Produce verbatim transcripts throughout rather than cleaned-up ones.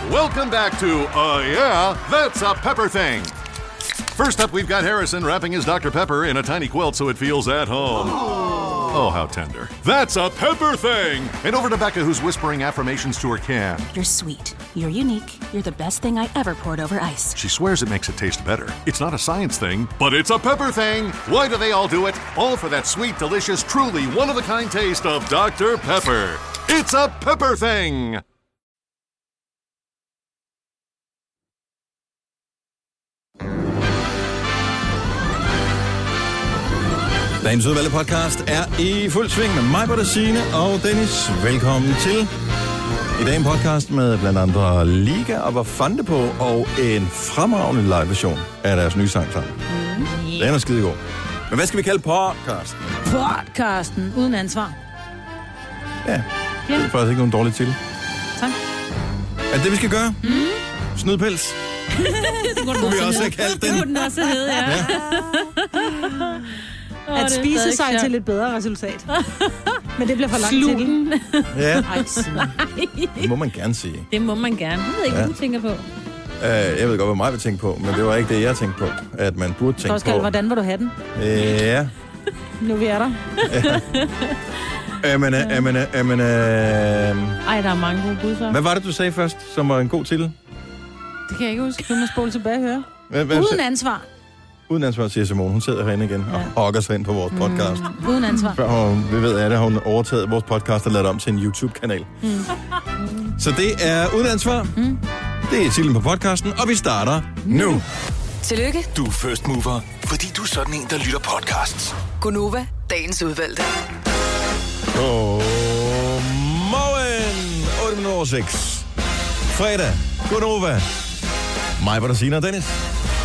Welcome back to, uh, yeah, that's a Pepper Thing. First up, we've got Harrison wrapping his Doctor Pepper in a tiny quilt so it feels at home. Oh, how tender. That's a Pepper Thing! And over to Becca, who's whispering affirmations to her can. You're sweet. You're unique. You're the best thing I ever poured over ice. She swears it makes it taste better. It's not a science thing, but it's a Pepper Thing! Why do they all do it? All for that sweet, delicious, truly one-of-a-kind taste of Doctor Pepper. It's a Pepper Thing! Dagens udvalgte podcast er i fuld sving med mig, Britta, Signe og Dennis. Velkommen til. I dag en podcast med blandt andre Liga og Hvor Fande på og en fremragende live-version af deres nye sang sammen. Mm. Den er skide god. Men hvad skal vi kalde podcasten? Podcasten uden ansvar. Ja, ja. Det er faktisk ikke nogen dårlig til. Tak. Er det det, vi skal gøre? Mm. Snydpels? Det kunne vi også have kaldt den. Det kunne den også hedde, ja. ja. Oh, at spise sig til et bedre resultat. Men det bliver for langt til den. Ja, det må man gerne sige. Det må man gerne. Jeg ved ikke, ja. Hvad du tænker på. Uh, jeg ved godt, hvad mig vil tænke på, men det var ikke det, jeg tænkte på. At man burde tænke Oskar, på... hvordan vil du have den? Uh, ja. Nu vi er der. Jamen, jamen, jamen... Ej, der er mange gode bud for. Hvad var det, du sagde først, som var en god titel? Det kan jeg ikke huske. Du må spole tilbage og høre. Hvad, hvad Uden ansvar. Uden ansvar, siger Simone. Hun sidder herinde igen ja. og hokker sig ind på vores podcast. Mm. Uden ansvar. Før hun, vi ved, at det har hun overtaget vores podcast og lavet om til en YouTube-kanal. Mm. Så det er Uden ansvar. Mm. Det er titlen på podcasten, og vi starter nu. Tillykke. Du er first mover, fordi du er sådan en, der lytter podcasts. Gunova, dagens udvalgte. Godmorgen. otte minutter over seks. Fredag. Gunova. Mig, Britta, Signe og Dennis.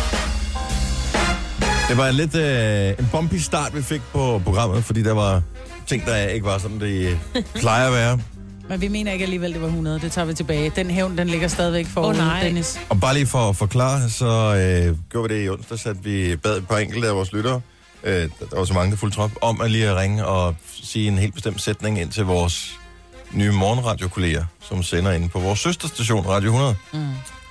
Det var en lidt øh, en bumpy start, vi fik på programmet, fordi der var ting, der ikke var sådan, det plejer at være. Men vi mener ikke alligevel, det var hundrede. Det tager vi tilbage. Den hævn, den ligger stadigvæk for oh, Dennis. Og bare lige for at forklare, så øh, gjorde vi det i onsdag, at vi bad et par enkelte af vores lyttere, øh, der var så mange, der fulgte trop, om at lige at ringe og sige en helt bestemt sætning ind til vores nye morgenradiokolleger, som sender ind på vores søsterstation, Radio hundrede. Mm.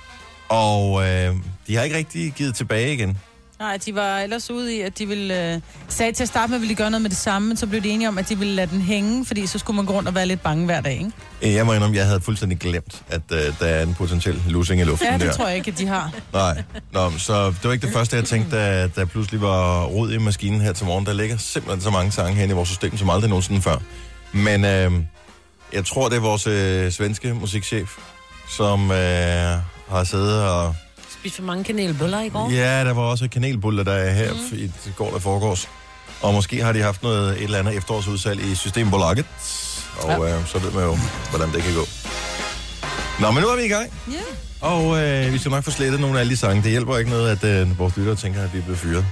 Og øh, de har ikke rigtig givet tilbage igen. Nej, de var ellers ude i, at de ville... Øh, sagde til at starte med, at ville de gøre noget med det samme, men så blev de enige om, at de ville lade den hænge, fordi så skulle man gå rundt og være lidt bange hver dag, ikke? Jeg må indrømme, jeg havde fuldstændig glemt, at øh, der er en potentiel losing i luften der. Ja, det der. tror jeg ikke, at de har. Nej, Nå, så det var ikke det første, jeg tænkte, da der pludselig var rod i maskinen her til morgen. Der ligger simpelthen så mange sange hen i vores system, som aldrig nogensinde før. Men øh, jeg tror, det er vores øh, svenske musikchef, som øh, har siddet og... Spiste for mange kanelbuller i går. Ja, der var også kanelbuller, der er her mm. i går, der foregås. Og måske har de haft noget, et eller andet efterårsudsalg i Systembolaget. Og ja. øh, så ved man jo, hvordan det kan gå. Nå, men nu er vi i gang. Ja. Yeah. Og øh, vi skal nok få slettet nogle af alle de sange. Det hjælper ikke noget, at øh, vores lyttere tænker, at vi er blevet fyret.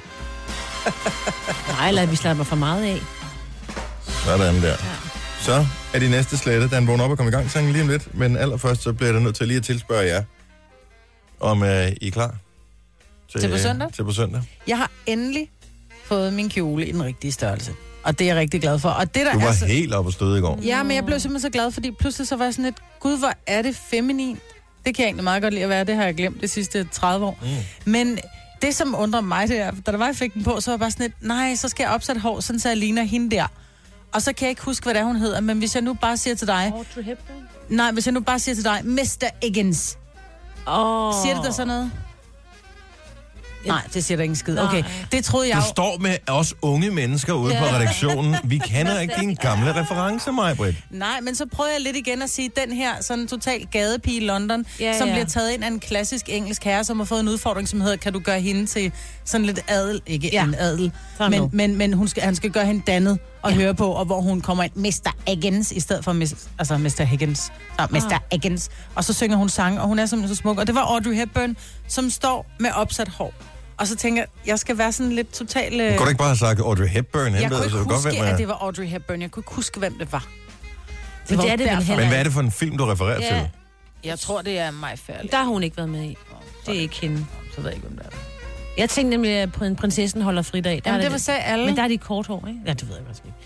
Nej, eller at vi slapper for meget af. Sådan der. Ja. Så er de næste slette, Dan vågner op og kommer i gang sangen lige om lidt. Men allerførst, så bliver der nødt til lige at tilspørge jer, om øh, I er klar? Til, til på søndag? Til på søndag. Jeg har endelig fået min kjole i den rigtige størrelse. Og det er jeg rigtig glad for. Og det, der du var er så... helt oppe og støde i går. Ja, men jeg blev simpelthen så glad, fordi pludselig så var jeg sådan lidt, gud, hvor er det feminin. Det kan jeg egentlig meget godt lide at være. Det har jeg glemt de sidste tredive år. Mm. Men det, som undrer mig, det er, da der var effekten på, så var jeg bare sådan lidt, nej, så skal jeg opsætte hår, sådan så jeg ligner hende der. Og så kan jeg ikke huske, hvad det er, hun hedder. Men hvis jeg nu bare siger til dig... Audrey Hepburn? Nej, hvis jeg nu bare siger til dig, mister Higgins. Oh. Siger det der sådan noget? Nej, det siger der ingen skid. Okay, det troede jeg Du jo... står med os unge mennesker ude ja. på redaktionen. Vi kender ikke dine gamle referencer, Maj-Britt. Nej, men så prøver jeg lidt igen at sige, den her sådan total gadepige i London, ja, som ja. bliver taget ind af en klassisk engelsk herre, som har fået en udfordring, som hedder, kan du gøre hende til sådan lidt adel? Ikke ja. en adel, men, men, men hun skal, han skal gøre hende dannet og ja. høre på, og hvor hun kommer ind, mister Higgins, i stedet for mis, altså mister Higgins. Så mister Ah. Higgins. Og så synger hun sang, og hun er simpelthen så smuk. Og det var Audrey Hepburn, som står med opsat hår. Og så tænker jeg, jeg skal være sådan lidt total... Du kunne ikke bare have sagt Audrey Hepburn? Jeg kunne ikke så huske, godt, at det var Audrey Hepburn. Jeg kunne ikke huske, hvem det var. Det var det er det derfor. Men hvad er det for en film, du refererer ja. til? Jeg tror, det er mig færdig. Der har hun ikke været med i. Det er ikke hende. Så ved jeg ikke, hvem det er. Jeg tænkte nemlig, at prinsessen holder fridag. Der Jamen, det det var så alle. Men der er de kort hår, ikke? Ja, det ved jeg faktisk ikke.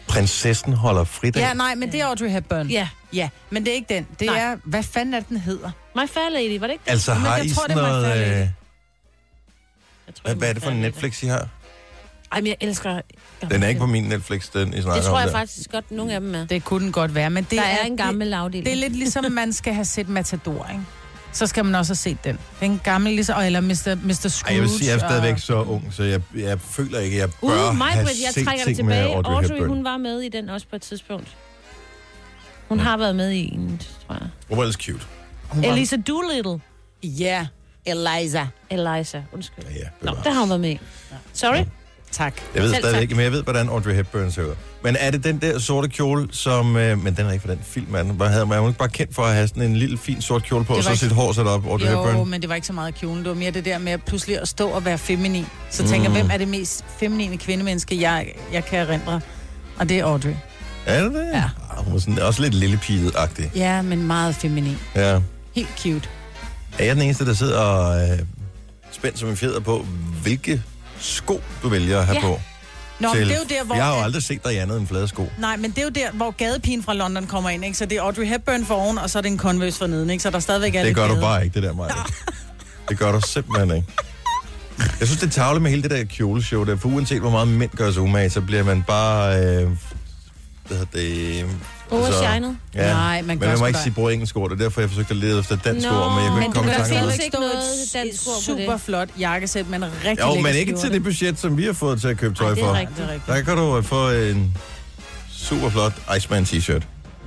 Prinsessen holder fridag. Ja, nej, men det er Audrey Hepburn. Ja. Ja, men det er ikke den. Det Nej. er, hvad fanden er den hedder? My Fair Lady, var det ikke det? Altså Men har jeg I tror, sådan det er My noget... Fair Lady. Øh, Jeg tror, hvad, hvad er det for en My Fair Lady. Netflix, I har? Ej, men jeg elsker... Den er ikke på min Netflix, den I snakker Det tror om jeg der. faktisk godt, nogle af dem er. Det kunne den godt være, men det Der er, er en gammel det, afdeling. det er lidt ligesom, man skal have set Matador, ikke? Så skal man også have set den. Det er en gammel, ligesom, eller mister mister Scrooge. Ej, jeg vil sige, jeg er stadigvæk og... så ung, så jeg, jeg føler ikke, at jeg bør Uh, have Maj-Brit, jeg set trækker det ting med tilbage. Audrey Audrey, Hepburn. hun var med i den også på et tidspunkt. Hun har været med i en, tror jeg. Hun var ellers cute. Elisa Doolittle. Ja, Eliza. Eliza, undskyld. Ja, ja, Nå, bevares. der har hun været med i. Sorry. Tak. Jeg ved Selv stadig tak. ikke, men jeg ved, hvordan Audrey Hepburn ser ud. Men er det den der sorte kjole, som... Øh, men den er ikke for den film, er den? Bare havde man jo ikke bare kendt for at have sådan en lille, fin sort kjole på, Det og var så ikke- sit hår sat op, Audrey Jo, Hepburn? men det var ikke så meget kjolen. Det var mere det der med at pludselig at stå og være feminin. Så tænker jeg, hvem er det mest feminine kvindemenneske, jeg, jeg kan erindre? Og det er Audrey. Er det det? Ja. Ah, hun var sådan, også lidt lillepiget-agtig. Ja, men meget feminin. Ja. Helt cute. Er jeg den eneste, der sidder og øh, spændt som en fjeder på, hvilke sko du vælger at have Ja. på? Nå, men Til- det er jo der, hvor... Jeg har jo aldrig set dig i andet end flade sko. Nej, men det er jo der, hvor gadepigen fra London kommer ind, ikke? Så det er Audrey Hepburn for oven, og så er det en Converse for neden, ikke? Så der stadigvæk er Det lidt gør du gade. bare ikke, det der, Maja. Det gør du simpelthen ikke. Jeg synes, det er tavle med hele det der kjoleshow der, for uanset hvor meget mænd gør sig umage, så bliver man bare... Øh, hvad hedder det... Overshinet. Ja, Nej, man men gør man må sgu ikke da- sige bruge engelsk ord, det er derfor, jeg forsøgte at lede efter dansk Nå, ord, men jeg kunne Men ikke du komme i kan tanke om findes det. ikke ikke noget noget dansk ord på det. super flot jakkesæt, men rigtig Jo, lækker men ikke skjorte. til det budget, som vi har fået til at købe tøj Ej, det er for. rigtigt. Det er rigtigt. Der kan du øh, få en super flot Iceman t-shirt.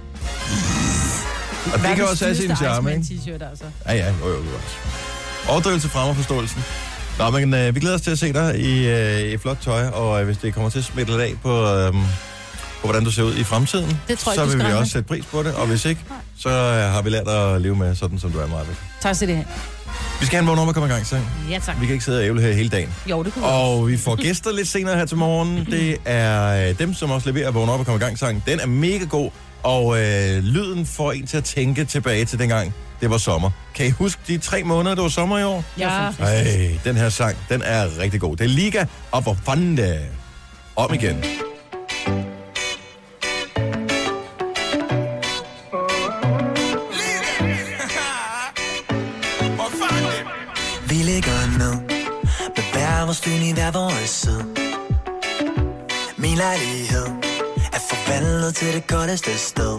Og det kan også have sin charme, ikke? T-shirt, altså. Ja, ja, jo, jo, jo. Overdrivelse fremmer forståelsen. Nå, men øh, vi glæder os til at se dig i, øh, i flot tøj, og øh, hvis det kommer til at smitte lidt af på, øh, på, hvordan du ser ud i fremtiden, Det tror jeg, så du vil skal vi regne også med. sætte pris på det, og hvis ikke, så øh, har vi lært at leve med sådan, som du er, Marvind. Tak til det her. Vi skal have en vågen om at komme i gang, så Ja, tak. vi kan ikke sidde og ævle her hele dagen. Jo, det kunne vi også. Og vi får gæster lidt senere her til morgen. Det er øh, dem, som også leverer vågen op og komme i gang sang. Den er mega god, og øh, lyden får en til at tænke tilbage til dengang, det var sommer. Kan I huske de tre måneder, det var sommer i år? Ja. Ej, den her sang, den er rigtig god. Det er Liga og hvor fanden det om igen. Vi ligger ned med hver vores dyn i hver vores side. Min lejlighed er forvandlet til det koldeste sted.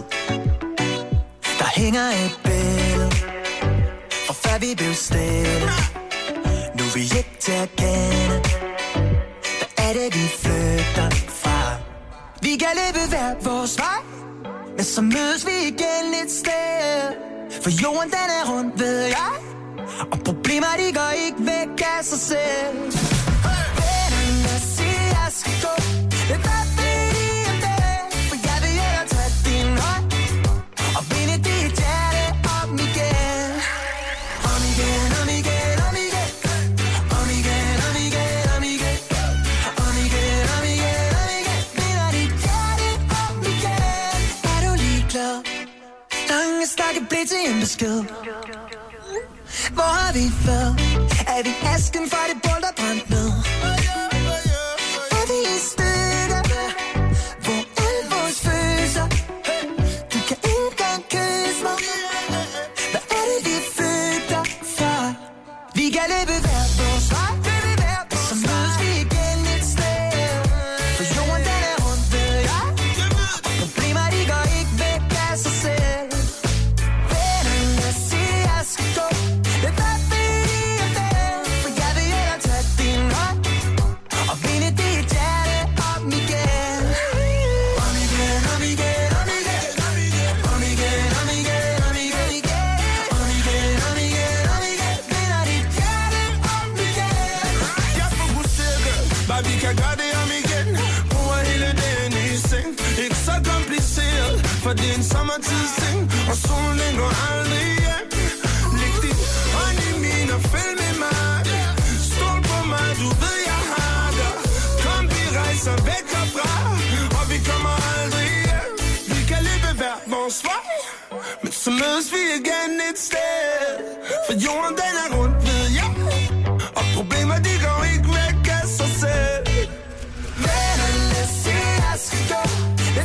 Der hænger et billede fra før vi blev stille. Nu er vi ikke til at kende. Hvad er det vi flygter fra? Vi kan løbe hver vores vej, men så mødes vi igen et sted. For jorden den er rundt, ved jeg. Og problemer, de går ikke væk af sig selv. Vennerne siger, jeg skal gå. Men hvad ved de om det? For jeg vil hellere tage din hånd og binde dit hjerte om igen. Om igen, om igen, om igen. Om igen, om igen, om igen. Om igen, om igen, om igen. Binder dit hjerte om igen. Er du ligeglad? Lange snakke blev til en besked. Hvor har vi været? Er vi asken fra det bål, der brændte ned? Er vi i stykker? Hvor alle vores følelser? Du kan ikke engang kysse mig. Hvad er det, vi flygter fra? Vi kan løbe hver vores vej. Og så mødes vi igen et sted. For jorden den er rundt, ved jeg. Og problemer, de går ikke væk af sig selv. Vennerne siger, jeg skal gå. Men hvad ved de om det? For jeg vil hellere tage din hånd og binde dit hjerte om igen. Om igen, om igen, om igen. Om igen, om igen, om igen. Om igen, om igen, om igen. Binder dit hjerte om igen. Jeg er fokuseret, girl. Bare vi kan gøre det om igen. Bruger hele dagen i seng. Ikke så kompliceret, for det er en sommertidsting. Og solen går aldrig hjem. Læg din hånd i min og følg med mig. Stol på mig, du ved jeg har dig. Kom, vi rejser væk herfra. Og vi kommer aldrig hjem. Vi kan løbe hver vores vej. Men så mødes vi igen et sted. For jorden den er rundt, ved jeg. Og problemer de går ikke væk af sig selv. Vennerne siger, jeg skal gå.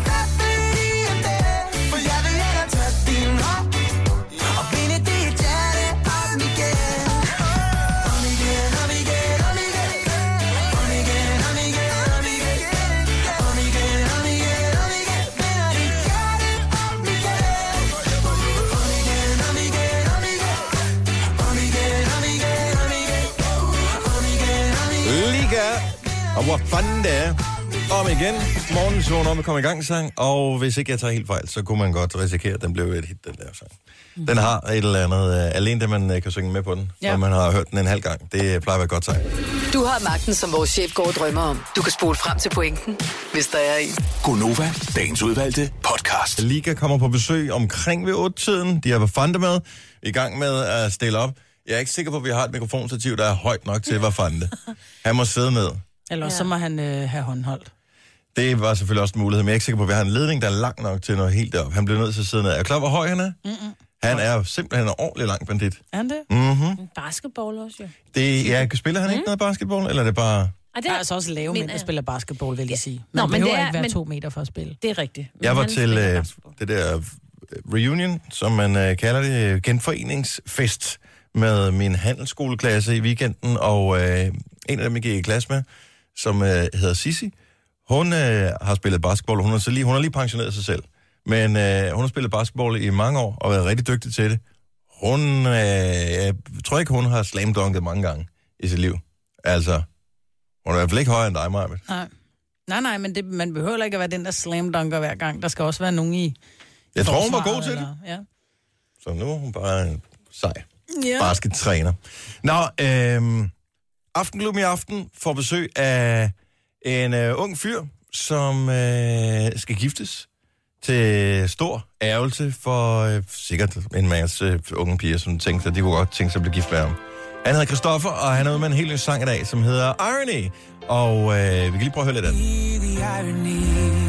Liga og hvor fanden det er. Om igen. Morgens vågen om at komme i gang sang. Og hvis ikke jeg tager helt fejl, så kunne man godt risikere, at den blev et hit, den der sang. Den har et eller andet, uh, alene det man uh, kan synge med på den, ja. Og man har hørt den en halv gang. Det plejer at være et godt tegn. Du har magten, som vores chef går og drømmer om. Du kan spole frem til pointen, hvis der er en. Gonova, dagens udvalgte podcast. Liga kommer på besøg omkring ved otte-tiden. De har Fante med, i gang med at stille op. Jeg er ikke sikker på, at vi har et mikrofonstativ, der er højt nok til at Fante. Han må sidde ned. Eller ja. Så må han øh, have håndholdt. Det var selvfølgelig også en mulighed, men jeg er ikke sikker på, at vi har en ledning, der er lang nok til noget helt derop. Han bliver nødt til at sidde ned. Er du klar, hvor høj han er? Mm-mm. Han er simpelthen en ordentlig lang bandit. Er han det? Mhm. Basketball også, jo. Det, ja, spiller han mm. ikke noget basketball, eller er det bare... Ah, det er altså også lave mænd, der spiller basketball, vil jeg sige. Man Nå, men det er, ikke være men... to meter for at spille. Det er rigtigt. Men jeg var til øh, det der reunion, som man øh, kalder det, genforeningsfest med min handelsskoleklasse i weekenden, og øh, en af dem, jeg gik i klasse med, som øh, hedder Sissi, hun øh, har spillet basketball, hun har, så lige, hun har lige pensioneret sig selv, men øh, hun har spillet basketball i mange år, og været rigtig dygtig til det. Hun, øh, jeg tror ikke, hun har slamdunket mange gange i sit liv. Altså, hun er i hvert fald ikke højere end dig, Maja. Nej, nej, nej, men det, man behøver ikke at være den, der slamdunker hver gang. Der skal også være nogen i... Jeg tror, hun var god til eller, det. Ja. Så nu er hun bare en sej ja. baskettræner. Nå, øh, Aftenklubben i aften får besøg af en øh, ung fyr, som øh, skal giftes til stor ærgelse for øh, sikkert en masse øh, unge piger, som tænkte, at de kunne godt tænke sig at blive gift med ham. Han hedder Christoffer, og han er ude med en helt ny sang i dag, som hedder Irony. Og øh, vi kan lige prøve at høre lidt af den.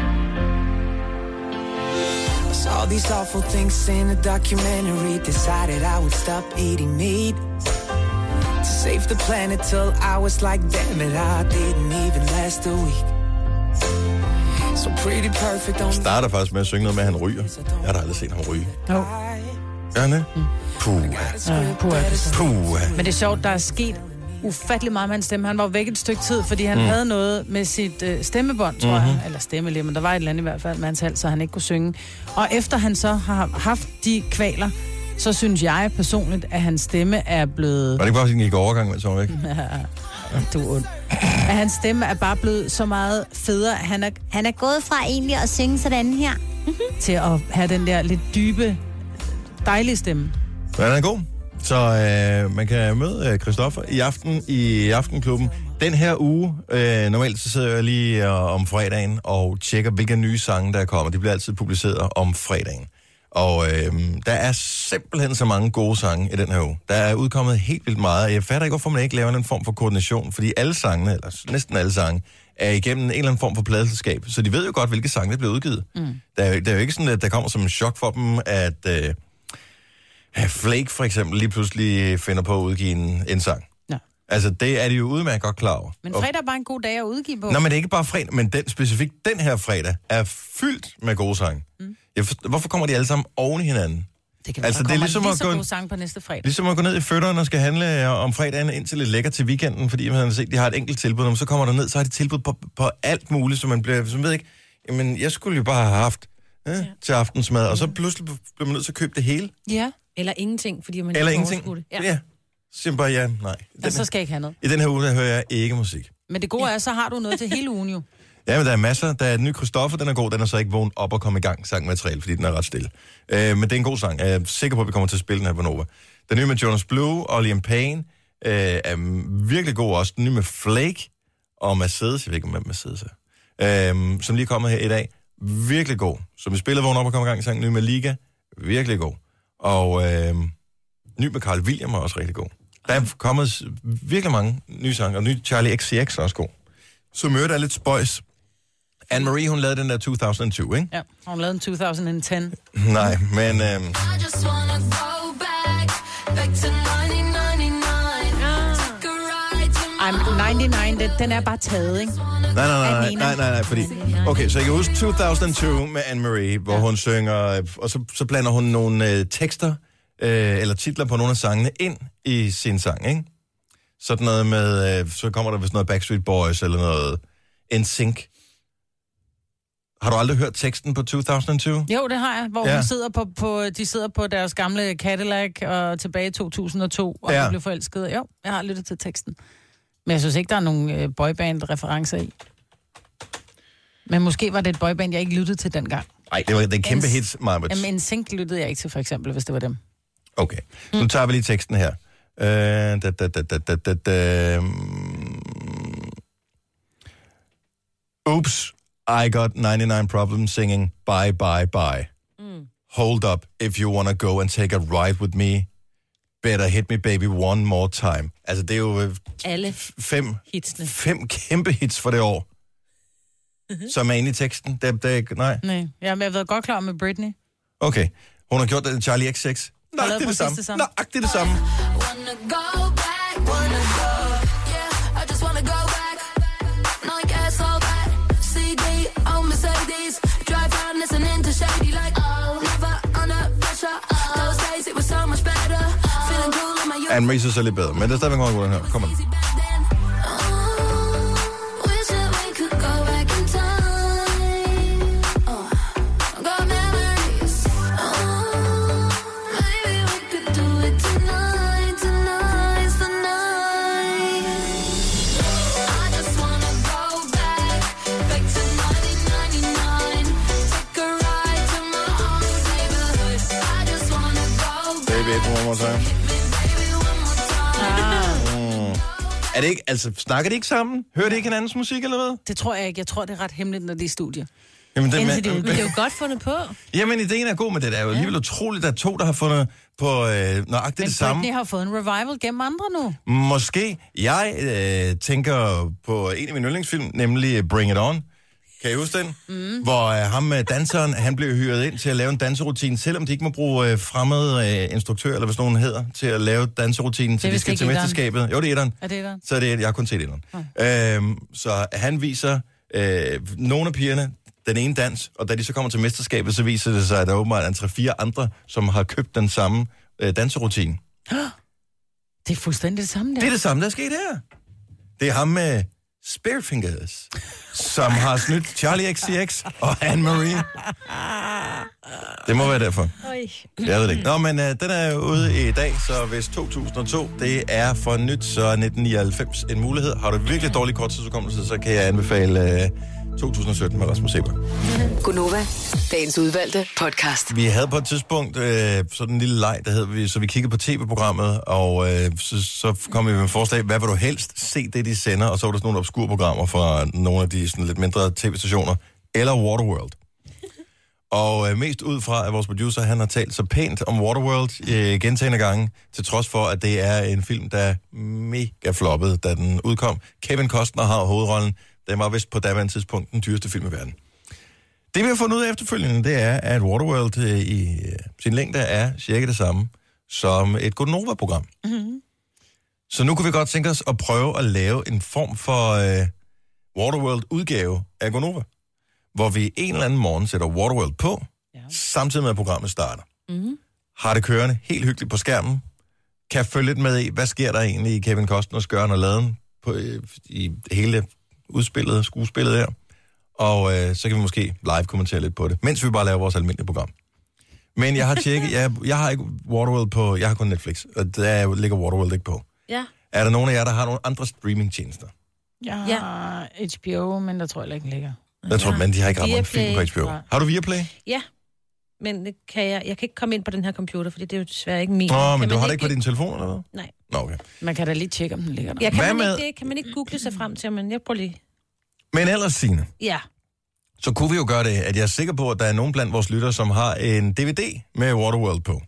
All these awful things in a documentary. Decided I would stop eating meat to save the planet till I was like, damn it, I didn't even last a week. So pretty perfect. On starter faktisk med at synge noget med, at han ryger. Jeg har da aldrig set ham ryge. Jo. Gør han det? Mm. Puh. Ja, puh. Puh. Men det er sjovt, der er sket ufattelig meget med hans stemme. Han var væk et stykke tid, fordi han mm. havde noget med sit øh, stemmebånd, tror mm-hmm. jeg. Eller stemmelige, men der var et eller andet i hvert fald med hans hals, så han ikke kunne synge. Og efter han så har haft de kvaler, så synes jeg personligt, at hans stemme er blevet... Var det ikke bare, at han gik overgang med, så væk? Du er ond. At hans stemme er bare blevet så meget federe. Han er, han er gået fra egentlig at synge sådan her, til at have den der lidt dybe, dejlige stemme. Så han er god. Så øh, man kan møde øh, Christoffer i aften i Aftenklubben. Den her uge, øh, normalt så sidder jeg lige øh, om fredagen og tjekker, hvilke nye sange, der kommer. De bliver altid publiceret om fredagen. Og øh, der er simpelthen så mange gode sange i den her uge. Der er udkommet helt vildt meget. Jeg fatter ikke, hvorfor man ikke laver en form for koordination, fordi alle sangene, eller næsten alle sange, er igennem en eller anden form for pladeselskab. Så de ved jo godt, hvilke sange der bliver udgivet. Mm. Der, er, der er jo ikke sådan, at der kommer som en chok for dem, at... Øh, Flake for eksempel lige pludselig finder på at udgive en, en sang. Ja. Altså, det er de jo udmærket godt klar over. Men fredag er bare en god dag at udgive på. Nå, men det er ikke bare fredag, men den, specifikt den her fredag er fyldt med gode sange. Mm. Jeg forstår, hvorfor kommer de alle sammen oven i hinanden? Det kan altså, det er ligesom lige så gode sange på næste fredag. Ligesom at gå ned i fødderne og skal handle om fredagen indtil lidt lækker til weekenden, fordi man har set, de har et enkelt tilbud, og så kommer der ned, så har de tilbud på, på alt muligt, så man bliver, så man ved ikke, jamen, jeg skulle jo bare have haft ja, ja. til aftensmad, og så pludselig bliver man nødt til at købe det hele. Ja. Eller ingenting, fordi man Eller ingenting. Det. Ja. ja. Simpelthen bare ja, nej. Og så skal jeg ikke have noget. I den her uge, der hører jeg ikke musik. Men det gode ja. er, så har du noget til hele ugen jo. Ja, men der er masser. Der er en ny Christoffer, den er god. Den er så ikke vågen op og komme i gang sangmateriale, fordi den er ret stille. Øh, men det er en god sang. Jeg er sikker på, at vi kommer til at spille den her på Nova. Den nye med Jonas Blue og Liam Payne øh, er virkelig god også. Den nye med Flake og Mercedes. Jeg ved ikke, om Mercedes er. Øh, som lige er kommet her i dag. Virkelig god. Så vi spiller vågen op og komme i gang sang. Ny med Liga. Virkelig god. Og øh, ny med Carl William er også rigtig god. Der er kommet virkelig mange nye sange, og ny Charlie X C X er også god. Så møder der lidt spøjs. Anne-Marie, hun lavede den der to tusind og to, ikke? Ja, hun lavede den to tusind og ti. Nej, men... Øh, I'm nioghalvfems, den er bare taget, ikke? Nej, nej, nej, nej, nej, nej, fordi... Okay, så jeg kan huske to tusind og to med Anne-Marie, hvor ja. hun synger, og så, så blander hun nogle øh, tekster, øh, eller titler på nogle af sangene ind i sin sang, ikke? Sådan noget med, øh, så kommer der vist noget Backstreet Boys, eller noget N Sync. Har du aldrig hørt teksten på to tusind og to? Jo, det har jeg, hvor ja. hun sidder på, på, de sidder på deres gamle Cadillac og tilbage i to tusind og to, og ja. de blev forelsket. Jo, jeg har lyttet til teksten. Men jeg synes ikke, der er nogen øh, boyband-referencer i. Men måske var det et boyband, jeg ikke lyttede til dengang. Nej, det var det kæmpe en, hits, Marbets. Jamen, en sink lyttede jeg ikke til, for eksempel, hvis det var dem. Okay, nu tager vi lige teksten her. Uh, da, da, da, da, da, da, da. Oops, I got ninety-nine problems singing bye, bye, bye. Mm. Hold up, if you wanna go and take a ride with me, better hit me baby one more time. Altså, det er jo alle fem, hitsene. fem kæmpe hits for det år, som er inde i teksten. Det, det, nej. Nej, ja, men jeg ved godt klar med Britney. Okay, hun har gjort det Charlie X seks. Nej, det er det samme. samme. Nej, det er det samme. Anne-Marie synes er lidt bedre, men det er stadigvæk meget god, den her. Kom on. One more time. Ah. Mm. Er det ikke, altså, snakker de ikke sammen? Hører de ikke hinandens musik, eller hvad? Det tror jeg ikke. Jeg tror, det er ret hemmeligt, når de er i studie. Jamen, det, men, det er jo godt fundet på. Jamen, ideen er god, men det er jo alligevel utroligt, at der er to, der har fundet på øh, nøjagtigt men det samme. Men Britney har fået en revival gennem andre nu. Måske. Jeg øh, tænker på en af mine yndlingsfilm, nemlig Bring It On. Kan I huske den? Mm. Hvor øh, ham med danseren, han blev hyret ind til at lave en danserutine, selvom de ikke må bruge øh, fremmede øh, instruktører, eller hvad sådan nogen hedder, til at lave danserutinen, til de skal til mesterskabet. Jo, det er etteren. Er det etteren? Så er det, jeg har kun set etteren. Okay. Øhm, så han viser øh, nogle af pigerne den ene dans, og da de så kommer til mesterskabet, så viser det sig, at der åbenbart er tre-fire andre, som har købt den samme øh, danserutine. Det er fuldstændig det samme, der. Det er det samme, der er sket her. Det er ham med Spearfingers, som har snydt Charlie X C X og Anne-Marie. Det må være derfor. Jeg ved det ikke. Nå, men uh, den er ude i dag, så hvis to tusind og to, det er for nyt, så er nitten nioghalvfems en mulighed. Har du virkelig dårlig korttidsudkommelse, så kan jeg anbefale uh, to tusind og sytten med Rasmus Seber. Gunova, dagens udvalgte podcast. Vi havde på et tidspunkt øh, sådan en lille leg, der hed vi, så vi kiggede på tv-programmet, og øh, så, så kom vi med et forslag, hvad vil du helst se det, de sender, og så var der sådan nogle obskure programmer fra nogle af de sådan lidt mindre tv-stationer, eller Waterworld. Og øh, mest ud fra, at vores producer, han har talt så pænt om Waterworld øh, gentagne gange, til trods for, at det er en film, der er mega floppet, da den udkom. Kevin Costner har hovedrollen. Den var vist på daværende tidspunkt den dyreste film i verden. Det vi har fundet ud af efterfølgende, det er, at Waterworld øh, i øh, sin længde er cirka det samme som et Gonova-program. Mm-hmm. Så nu kunne vi godt tænke os at prøve at lave en form for øh, Waterworld-udgave af Gonova, hvor vi en eller anden morgen sætter Waterworld på, ja. Samtidig med at programmet starter. Mm-hmm. Har det kørende helt hyggeligt på skærmen, kan følge lidt med i, hvad sker der egentlig i Kevin Costners gøren og laden på, øh, i hele udspillet, skuespillet der. Og øh, så kan vi måske live kommentere lidt på det, mens vi bare laver vores almindelige program. Men jeg har tjekket, jeg, jeg har ikke Waterworld på, jeg har kun Netflix, og der ligger Waterworld ikke på. Ja. Er der nogen af jer, der har nogle andre streamingtjenester? Jeg har ja. H B O, men der tror jeg ikke, den ligger. Jeg tror, men de har ikke ret mange film på H B O. Ja. Har du Viaplay? Ja, men det kan jeg, jeg kan ikke komme ind på den her computer, fordi det er jo desværre ikke min. Åh, men du har det ikke på din telefon, eller hvad? Nej. Nå, okay. Man kan da lige tjekke, om den ligger der. Ja, kan, Hvad man med... ikke, det kan man ikke google sig frem til, men jeg prøver lige. Men ellers, Signe, ja. så kunne vi jo gøre det, at jeg er sikker på, at der er nogen blandt vores lyttere, som har en D V D med Waterworld på.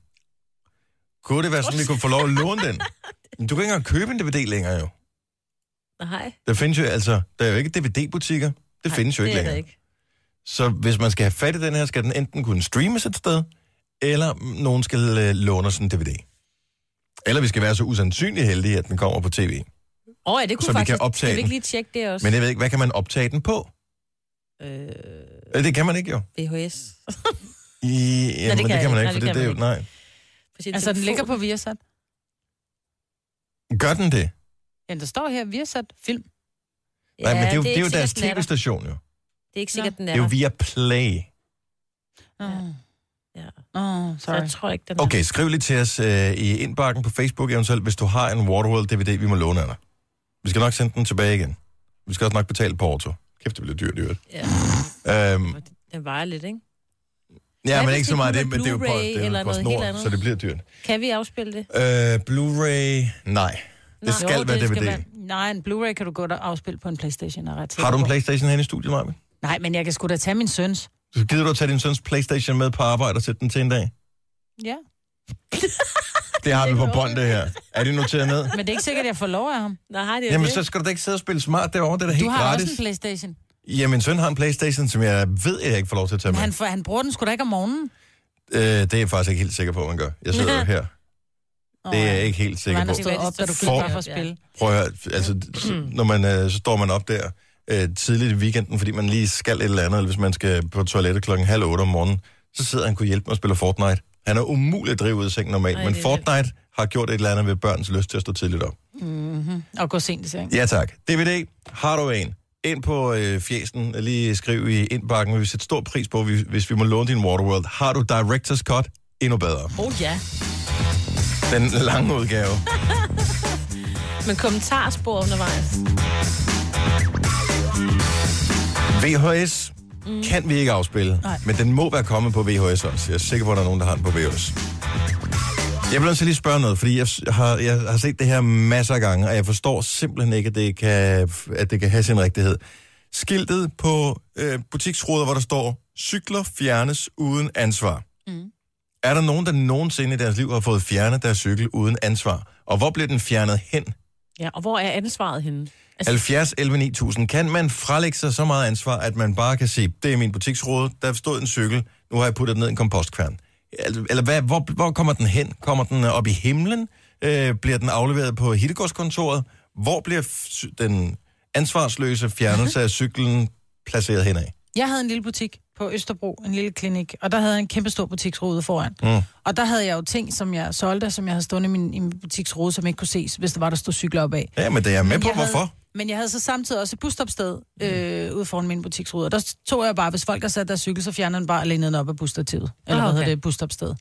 Kunne det være sådan, vi kunne få lov at låne den? Du kan ikke engang købe en D V D længere, jo. Nej. Der findes jo altså, der er jo ikke D V D-butikker. Det Nej, findes jo ikke længere. Ikke. Så hvis man skal have fat i den her, skal den enten kunne streames et sted, eller nogen skal øh, låne sådan en D V D. Eller vi skal være så usandsynligt heldige, at den kommer på tv. Åh, oh, ja, det kunne så faktisk... vi kan optage kan vi ikke lige tjekke det også? Men jeg ved ikke, hvad kan man optage den på? Øh... Det kan man ikke, jo. V H S. I, jamen, nej, det kan, det kan man ikke, for det, det er jo... Nej. Altså, den ligger på Viasat. Gør den det? Ja, der står her, Viasat Film. Nej, men det er jo, det er jo deres tv-station, jo. Det er ikke sikkert, den er Det er jo via Play. Ja. Ja. Oh, sorry. Så jeg tror ikke, den er... Okay, skriv lige til os uh, i indbakken på Facebook eventuelt, hvis du har en Waterworld D V D, vi må låne af dig. Vi skal nok sende den tilbage igen. Vi skal også nok betale porto. Kæft, det bliver dyrt, dyrt. Ja. Øhm, den vejer lidt, ikke? Ja, men ikke så meget det, men det er jo på, Blu-ray det er eller jo på noget snor, helt andet. så det bliver dyrt. Kan vi afspille det? Øh, Blu-ray, nej. Det Nå, skal jo, være det D V D. skal være- Nej, en Blu-ray kan du godt afspille på en PlayStation. Er ret Har du en på. PlayStation hen i studiet, Marvin? Nej, men jeg kan sgu da tage min søns. Så gider du at tage din søns PlayStation med på arbejde og sætte den til en dag? Ja. Det har vi på bånd, det her. Er det noteret ned? Men det er ikke sikkert, at jeg får lov af ham. Nej, det er Jamen, det. så skal du da ikke sidde og spille smart derovre. Det er da helt Du har gratis. også en PlayStation. Ja, min søn har en PlayStation, som jeg ved, at jeg ikke får lov til at tage Men med. han, får- han bruger den sgu da ikke om morgenen. Øh, det er jeg faktisk ikke helt sikker på, at man gør. Jeg sidder jo her. Det er jeg ikke helt sikker Han på. har stået op, da du For- gik for at spille. Prøv at høre, altså, så, når man, øh, så står man op der øh, tidligt i weekenden, fordi man lige skal et eller andet, eller hvis man skal på toilettet klokken halv otte om morgenen, så sidder han kunne hjælpe med at spille Fortnite. Han er umulig at drive ud af sengen normalt, Ej, men det er Fortnite har gjort et eller andet ved børns lyst til at stå tidligt op. Mm-hmm. Og gå sent i seng. Ja tak. D V D, har du en? Ind på øh, fjesen, lige skriv i indbakken, vi vil sætte stor pris på, hvis vi må låne din Waterworld. Har du Director's Cut? Endnu bedre. Oh ja. Den lange udgave. Men kommentarspor undervejs. V H S mm. kan vi ikke afspille, Nej. men den må være kommet på V H S også. Jeg er sikker på, at der er nogen, der har den på V H S. Jeg vil også lige spørge noget, fordi jeg har, jeg har set det her masser af gange, og jeg forstår simpelthen ikke, at det kan, at det kan have sin rigtighed. Skiltet på øh, butiksruder, hvor der står, cykler fjernes uden ansvar. Mm. Er der nogen, der nogensinde i deres liv har fået fjernet deres cykel uden ansvar? Og hvor bliver den fjernet hen? Ja, og hvor er ansvaret henne? Altså... halvfjerds elleve ni tusind. Kan man frelægge sig så meget ansvar, at man bare kan sige, det er min butiksrude, der stod en cykel, nu har jeg puttet den ned i en kompostkværn. Eller hvad, hvor, hvor kommer den hen? Kommer den op i himlen? Øh, bliver den afleveret på hittegårdskontoret? Hvor bliver f- den ansvarsløse fjernelse af cyklen placeret henad? Jeg havde en lille butik på Østerbro, en lille klinik, og der havde jeg en kæmpe stor butiksrude foran. Mm. Og der havde jeg jo ting, som jeg solgte, som jeg havde stående i min, i min butiksrude, som ikke kunne ses, hvis der var, der stod cykler op af. Ja, men det er jeg med Men på, jeg havde- hvorfor? Men jeg havde så samtidig også et busstopsted øh, ude foran min butiksrude, og der tog jeg bare, hvis folk har sat deres cykel, så fjerner den bare alene den op af busstativet. Eller Ah, hvad okay. hedder det, busstopsted.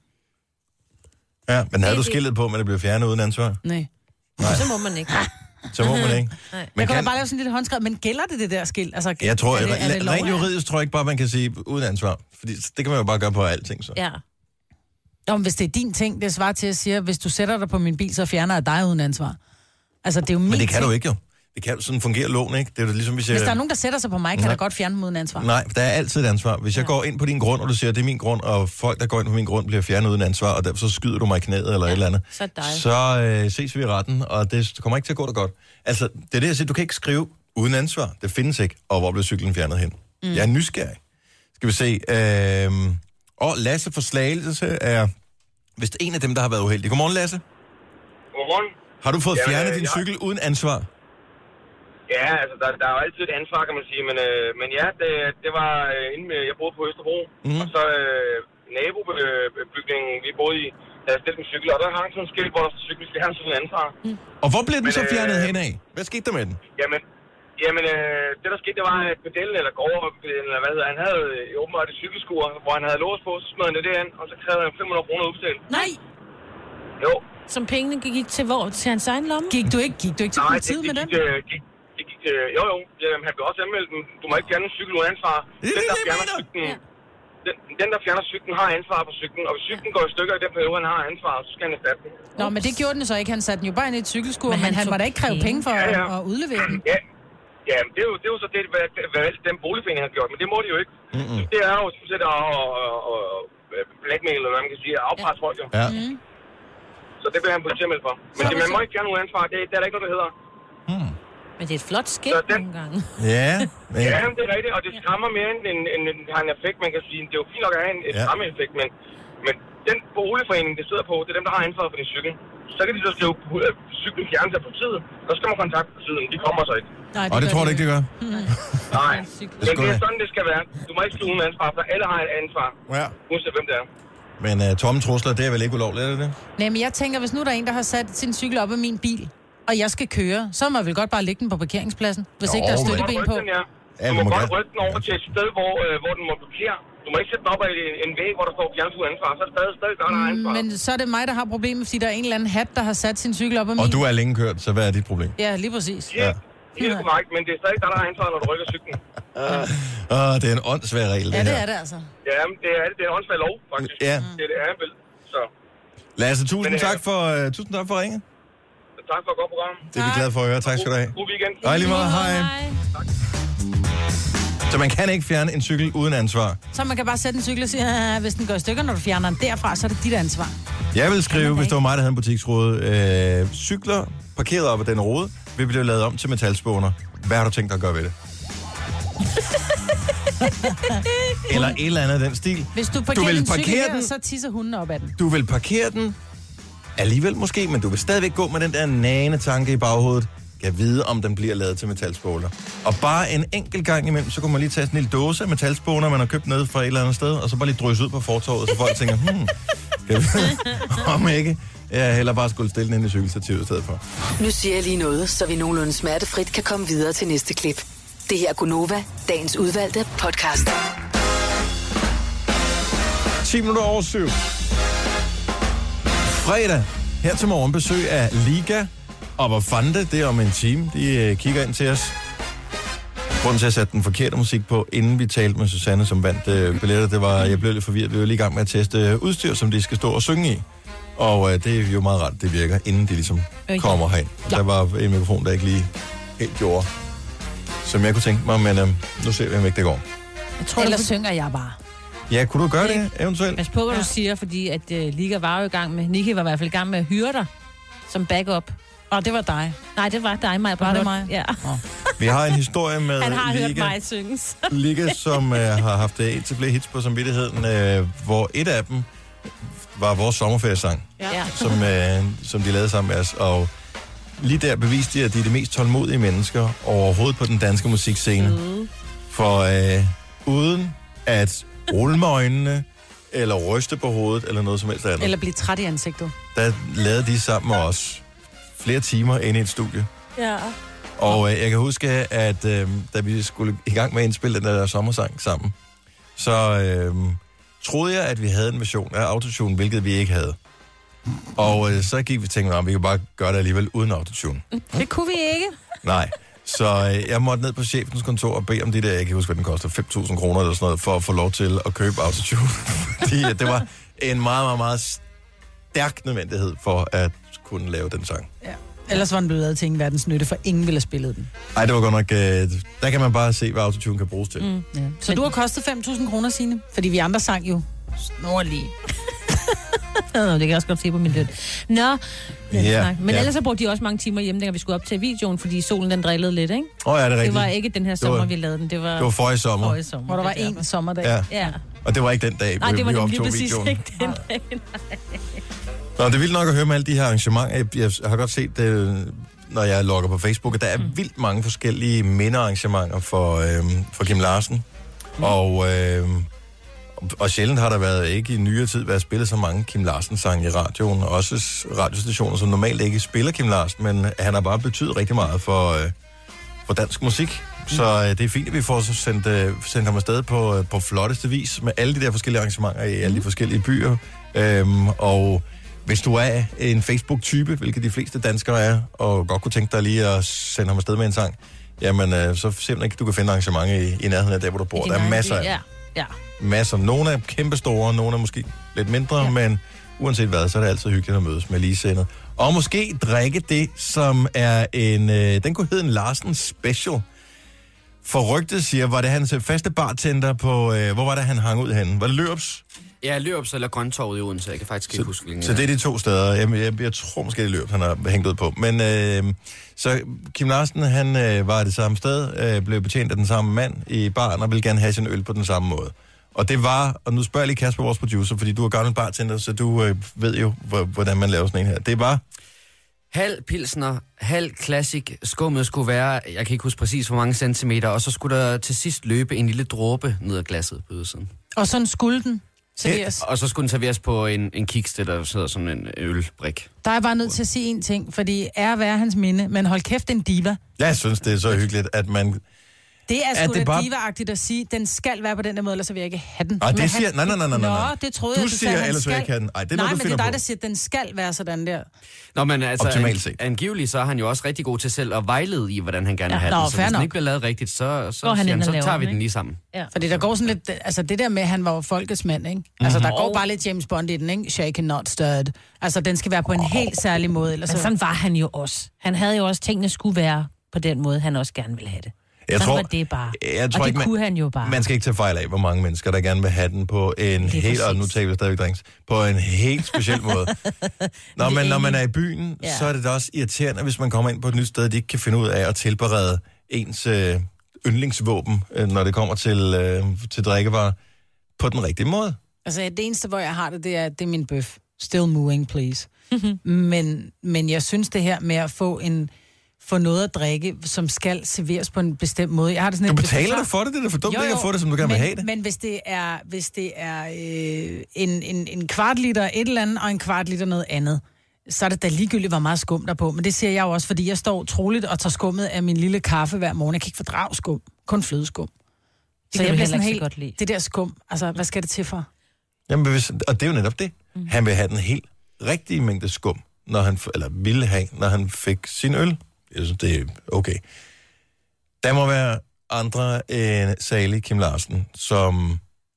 Ja, men havde Det- du det- skiltet på, at det blev fjernet uden ansvar? Nej. Nej. Så må man ikke. Så må man ikke. Nej. Jeg Men kunne da kan, bare lave sådan en lille håndskrevet, men gælder det det der skilt? Altså, jeg tror, er det, er det rent lov? rent juridisk tror jeg ikke bare, man kan sige uden ansvar. Fordi det kan man jo bare gøre på alting, så. Ja. Nå, men hvis det er din ting, det svarer til at sige, hvis du sætter dig på min bil, så fjerner jeg dig uden ansvar. Altså, det er jo min Men det kan ting. du ikke jo. Det kan sådan fungerer loven, ikke? Det er jo ligesom, hvis jeg... Hvis der er nogen, der sætter sig på mig, kan Nej. jeg godt fjerne dem uden ansvar. Nej, der er altid et ansvar. Hvis jeg Ja. går ind på din grund, og du siger, at det er min grund, og folk, der går ind på min grund, bliver fjernet uden ansvar, og derfor så skyder du mig i knæet eller ja, et eller andet, så er det dig. så øh, ses vi i retten, og det kommer ikke til at gå da godt. Altså, det er det, jeg siger, du kan ikke skrive uden ansvar. Det findes ikke. Og hvor bliver cyklen fjernet hen? Mm. Jeg er nysgerrig. Skal vi se. Øh... Og Lasse for Slagelse er vist en af dem, der har været uheldig. Godmorgen, Lasse. Godmorgen. Har du fået Jamen, fjernet øh, din jeg- cykel uden ansvar? Ja, altså, der, der er jo altid et ansvar, kan man sige. Men, øh, men ja, det, det var øh, inde med, jeg boede på Østerbro. Mm. Og så øh, nabobygningen, vi boede i, der er stillet en cykel. Og der hang sådan en skilt, hvor der stod cykel, skal have sådan en ansvar. Mm. Og hvor blev den Men, så fjernet øh, henad? Hvad skete der med den? Jamen, jamen øh, det der skete, det var, at pedellen, eller gårdpedellen, eller hvad hedder, han havde øh, åbenbart et cykelskur, hvor han havde lås på, så smed han det derind, og så krævede han fem hundrede kroner udbetalt. Nej. Jo. Som pengene gik til hvor? Til hans egen lomme? Gik du ikke, gik du ikke til Nej, politiet det, med det, den? gik, øh, gik, det gik, øh, jo jo, jamen, han blev også anmeldt, men du må ikke fjerne en cykel uden ansvar. Det er Den, der det, jeg fjerner mener. cyklen, den, den, der fjerner cyklen, har ansvar på cyklen, og hvis cyklen går i stykker i den periode, han har ansvar, så skal han erstatte den. Nå, men det gjorde den så ikke. Han satte den jo bare ind i et cykelskur, Men men, han men han tog må da ikke kræve penge. penge for Ja, ja. at, at udlevere den. Ja, ja men det er jo, det er jo så det, hvad, hvad den boligforening har gjort, men det må de jo ikke. Mm-mm. Det er jo sådan set at, at, at blackmail, eller hvad man kan sige, at afpresse folk jo. Ja. Mm. Så det bliver han politianmeldt for. Men det, man må ikke fjerne nogen ansvar, det, det er der ikke noget, der hedder. Hmm. Men det er et flot skilt Så den- nogle gange. Ja, men... Ja, det er rigtigt, og det skræmmer mere end, end, end, end det har en effekt, man kan sige. Det er jo fint nok at have en et Ja. skræmmeeffekt, men, men den boligforening, det sidder på, det er dem, der har ansvaret for din cykel. Så kan de så skrive øh, cyklen fjernet af politiet, og så skal man kontakte politiet, de kommer så ikke. Nej, Og det tror du ikke, det gør? Nej, Det men skulle det er jeg. sådan, det skal være. Du må ikke skrive uden ansvar, for alle har et ansvar, Ja. uanset hvem det er. Men uh, tomme trusler, det er vel ikke ulovligt, er det det? Nej, men jeg tænker, hvis nu der er en, der har sat sin cykel op af min bil, og jeg skal køre, så må jeg vel godt bare lægge den på parkeringspladsen, hvis Jo, ikke der er men- støtteben på. Den, ja. Ja, du må må godt gerne. rykke den over til et sted, hvor, øh, hvor den må blokere. Du må ikke sætte den op af en, en væg, hvor der står fjernsynet ansvar. Så er det stadig, stadig gør der ansvar. Men så er det mig, der har problemet, fordi der er en eller anden hat, der har sat sin cykel op af min. Og du er længe kørt, så hvad er dit problem? Ja, lige præcis. Ja. Helt korrekt, men det er stadig der, der har ansvar, når du rykker cyklen. Åh, uh, det er en åndssvær regel, ja, det det her. er det altså. Ja, men det er det. Det er en åndssvær lov, faktisk. Ja. Det, det er vel. Så. Lasse, tusind Men, tak for, uh, tusind tak for at ringe. Tak for et godt program. Det er vi glade for at høre. Tak skal du have. God weekend. Hej lige meget. Hej. Tak. Så man kan ikke fjerne en cykel uden ansvar. Så man kan bare sætte en cykel og sige, ah, hvis den går i stykker, når du fjerner den derfra, så er det dit ansvar. Jeg vil skrive, hvis det var mig, der havde en butiksrode, øh, cykler parkeret op ad den rode, vil blive lavet om til metalspåner. Hvad har du tænkt dig at gøre ved det? Eller et eller andet af den stil. Hvis du parkerer du den cykel her, så tisser hunden op ad den. Du vil parkere den alligevel måske, men du vil stadigvæk gå med den der nagende tanke i baghovedet. Kan vide, om den bliver lavet til metalspåner. Og bare en enkelt gang imellem, så kunne man lige tage sådan en lille dåse af metalspåner, man har købt ned fra et eller andet sted, og så bare lige drysse ud på fortovet, så folk tænker, hmm, kan vi om ikke? Jeg heller bare skulle stille den ind i cykelstativet i stedet for. Nu siger jeg lige noget, så vi nogenlunde smertefrit kan komme videre til næste klip. Det her er Gunova, dagens udvalgte podcast. ti minutter over syv. Fredag. Her til morgen besøg af Liga og hvor fandt det? Det er om en time. De øh, kigger ind til os. Grunden til at sætte den forkerte musik på, inden vi talte med Susanne, som vandt øh, billetter, det var, jeg blev lidt forvirret. Vi var lige i gang med at teste udstyr, som de skal stå og synge i. Og øh, det er jo meget rart, det virker, inden de ligesom kommer herind. Ja. Der var en mikrofon, der ikke lige helt gjorde, som jeg kunne tænke mig, men øh, nu ser vi, om ikke det går. Jeg tror, ellers synger jeg bare. Ja, kunne du gøre det eventuelt? Pas på, hvad du siger, fordi at uh, Liga var jo i gang med, Nicky var i hvert fald i gang med at hyre dig som backup. Og det var dig. Nej, det var dig, Maja. Var det mig? Ja. Oh. Vi har en historie med Han har Liga, hørt mig synges. Liga, som uh, har haft et til flere hits på samvittigheden, uh, hvor et af dem var vores sommerferiesang, ja. som, uh, som de lavede sammen med os. Og lige der beviste de, at de er de mest tålmodige mennesker overhovedet på den danske musikscene. Mm. For uh, uden at rulle med øjnene, eller ryste på hovedet, eller noget som helst andet. Eller blive træt i ansigtet. Der lavede de sammen med os flere timer inde i et studie. Ja. Og øh, jeg kan huske, at øh, da vi skulle i gang med at indspille den der sommersang sammen, så øh, troede jeg, at vi havde en version af autotune, hvilket vi ikke havde. Og øh, så gik vi og tænkte, at vi kan bare gøre det alligevel uden autotune. Det kunne vi ikke. Nej. Så øh, jeg måtte ned på chefens kontor og bede om det der, jeg kan ikke huske, hvad den koster, fem tusind kroner eller sådan noget, for at få lov til at købe autotune. Fordi det var en meget, meget, meget stærk nødvendighed for at kunne lave den sang. Ja. Ellers var den blevet lavet til ingen verdens nytte, for ingen ville have spillet den. Nej, det var godt nok... Øh, der kan man bare se, hvad autotune kan bruges til. Mm, ja. Så du har kostet fem tusind kroner, Signe? Fordi vi andre sang jo snorlige. Det kan jeg også godt se på min løn. Nå, ja, men ja. ellers så brugte de også mange timer hjemme, dengang vi skulle op til videoen, fordi solen den drillede lidt, ikke? Åh oh, ja, det er rigtigt. Det var ikke den her sommer, var, vi lavede den. Det var, det var forrige sommer. Forrige sommer. Hvor der var en sommerdag. Ja. ja. Og det var ikke den dag, Nej, det var vi nemlig optog præcis videoen. ikke den dag. Nå, det er vildt nok at høre med alle de her arrangementer. Jeg, jeg har godt set det, når jeg logger på Facebook, at der er mm. vildt mange forskellige mindearrangementer for, øhm, for Kim Larsen. Mm. Og, øhm, og sjældent har der været, ikke i nyere tid, været spillet så mange Kim Larsen-sange i radioen. Også radiostationer, som normalt ikke spiller Kim Larsen, men han har bare betydet rigtig meget for, øh, for dansk musik. Så øh, det er fint, at vi får så sendt, øh, sendt ham afsted på, øh, på flotteste vis med alle de der forskellige arrangementer i alle de forskellige byer. Øhm, og hvis du er en Facebook-type, hvilket de fleste danskere er, og godt kunne tænke dig lige at sende ham afsted med en sang, jamen øh, så simpelthen du kan finde arrangementer i, i nærheden af der, hvor du bor. Der er masser af ja. Ja. Masser. Nogle er kæmpe store, nogle er måske lidt mindre, ja. Men uanset hvad, så er det altid hyggeligt at mødes med ligesindet. Og måske drikke det, som er en... Øh, den kunne hedde en Larsen Special. For rygtet siger, var det hans faste bartender på... Øh, hvor var det, han hang ud henne? Var det Lørups? Ja, Lørups eller Grøntorvet i Odense. Jeg kan faktisk ikke så, huske, hvilken. Så det er de to steder. Jeg, jeg, jeg tror måske, det er Lørups, han har hængt ud på. Men øh, så Kim Larsen, han øh, var det samme sted, øh, blev betjent af den samme mand i baren, og ville gerne have sin øl på den samme måde. Og det var, og nu spørger jeg lige Kasper, vores producer, fordi du er gammel bartender, så du øh, ved jo, hvordan man laver sådan en her. Det var... Halv pilsner, halv classic. Skummet skulle være, jeg kan ikke huske præcis hvor mange centimeter, og så skulle der til sidst løbe en lille dråbe ned ad glasset på ydersiden. Og sådan skulle den serveres. Og så skulle den serveres på en, en kiks, der sidder sådan en ølbrik. Der er jeg bare nødt til at sige en ting, fordi er at være hans minde, men hold kæft, en diva. Jeg synes, det er så hyggeligt, at man... Det er Er sgu det da bare- diva-agtigt at sige, den skal være på den der måde, ellers vil jeg ikke have den. Nej, det Men siger... han- Nej, nej, nej, nej, nej. Nå, det troede du jeg, du siger, sagde, han ellers vil jeg skal. ikke have den. Ej, det er Nej, noget, du men det finder er dig, på. der siger, at den skal være sådan der. Nå, men altså, Optimalt set. an, angiveligt, så er han jo også rigtig god til selv at vejlede i, hvordan han gerne vil Ja, have nå, den. Så fair hvis den nok. ikke bliver lavet rigtigt, så, så, Går han siger ind han, og så laver tager vi den, den lige ikke? sammen. Ja. Fordi der går sådan lidt, altså det der med, at han var folkets mand, ikke? Altså Mhm. der går bare lidt James Bond i den, ikke? Shaken, not stirred. Altså den skal være på en helt særlig måde, ellers Men så... sådan var han jo også. Han havde jo også, tingene skulle være på den måde, han også gerne ville have det. Jeg sådan tror, var det bare. Jeg tror og det ikke, man, kunne han jo bare. Man skal ikke tage fejl af, hvor mange mennesker, der gerne vil have den på en helt, og nu taler vi stadigvæk drinks, på en helt speciel måde. Når man, når man er i byen, Ja. så er det da også irriterende, hvis man kommer ind på et nyt sted, de ikke kan finde ud af at tilberede ens øh, yndlingsvåben, øh, når det kommer til, øh, til drikkevarer, på den rigtige måde. Altså det eneste, hvor jeg har det, det er, det er min bøf. Still moving, please. men, men jeg synes det her med at få en få noget at drikke, som skal serveres på en bestemt måde. Jeg har det sådan Du et- betaler dig for det, det er da for dumt Jo, ikke at jo, få det, som du gerne men, vil have det. Men hvis det er, hvis det er øh, en, en, en kvart liter et eller andet, og en kvart liter noget andet, så er det da ligegyldigt, hvor meget skum der er på. Men det siger jeg jo også, fordi jeg står troligt og tager skummet af min lille kaffe hver morgen. Jeg kan ikke fordrage skum, kun flødeskum. Så kan jeg du bliver heller sådan ikke så helt, godt lide. det der skum, altså hvad skal det til for? Jamen, hvis, og det er jo netop det. Mm. Han vil have den helt rigtige mængde skum, når han, f- eller ville have, når han fik sin øl. Jeg synes, det er okay. Der må være andre end Sally Kim Larsen, som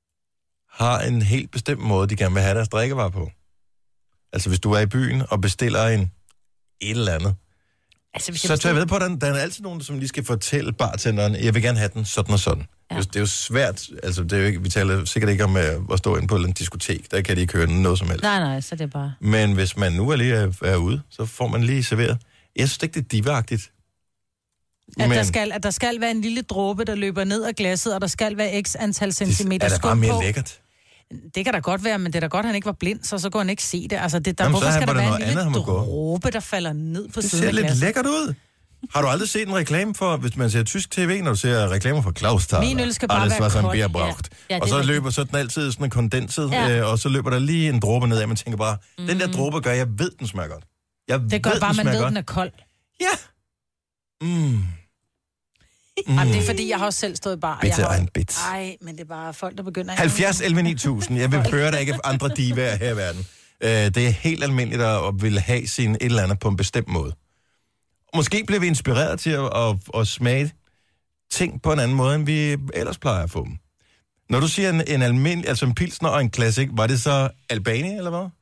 har en helt bestemt måde, de gerne vil have deres drikkevarer på. Altså, hvis du er i byen og bestiller en et eller andet, altså, hvis så tager jeg ved på, at der, der er altid nogen, som lige skal fortælle bartenderen, jeg vil gerne have den sådan og sådan. Ja. Det er jo svært, altså det er jo ikke, vi taler sikkert ikke om uh, at stå inde på en diskotek, der kan de ikke høre noget som helst. Nej, nej, så det er bare... Men hvis man nu er lige er, er ude, så får man lige serveret. Jeg synes ikke, det er diva-agtigt. At, Men der skal, at der skal være en lille dråbe, der løber ned af glasset, og der skal være x antal centimeter er da skum bare mere på. lækkert. Det kan da godt være, men det er da godt, at han ikke var blind, så så kunne han ikke se det. Altså, det der, Jamen, hvorfor så skal var der der være en noget lille andet, han må gå. dråbe, der falder ned på Det siden ser af lidt glasset? lækkert ud. Har du aldrig set en reklame for, hvis man ser tysk tv, når du ser reklamer for Klausthaler? Min øl skal bare Alles, være was ein kold. Bier braucht. Ja. Ja, og det er så rigtigt. løber så er den altid sådan kondenset, Ja. øh, og så løber der lige en dråbe ned, og man tænker bare, mm. den der dråbe gør, jeg ved, den smager godt. Jeg Det gør ved, bare, den man smager ved, godt. den er kold. Ja. Mm. Mm. Jamen, det er fordi, jeg har også selv stået i bar. Bitter Jeg har... and bit. Ej, men det er bare folk, der begynder... halvfjerds elleve ni tusind. Jeg vil høre, der ikke er andre divaer her i verden. Øh, det er helt almindeligt at at ville have sin et eller andet på en bestemt måde. Måske bliver vi inspireret til at, at, at smage ting på en anden måde, end vi ellers plejer at få dem. Når du siger en, en almindelig, altså en pilsner og en classic, var det så Albani, eller hvad?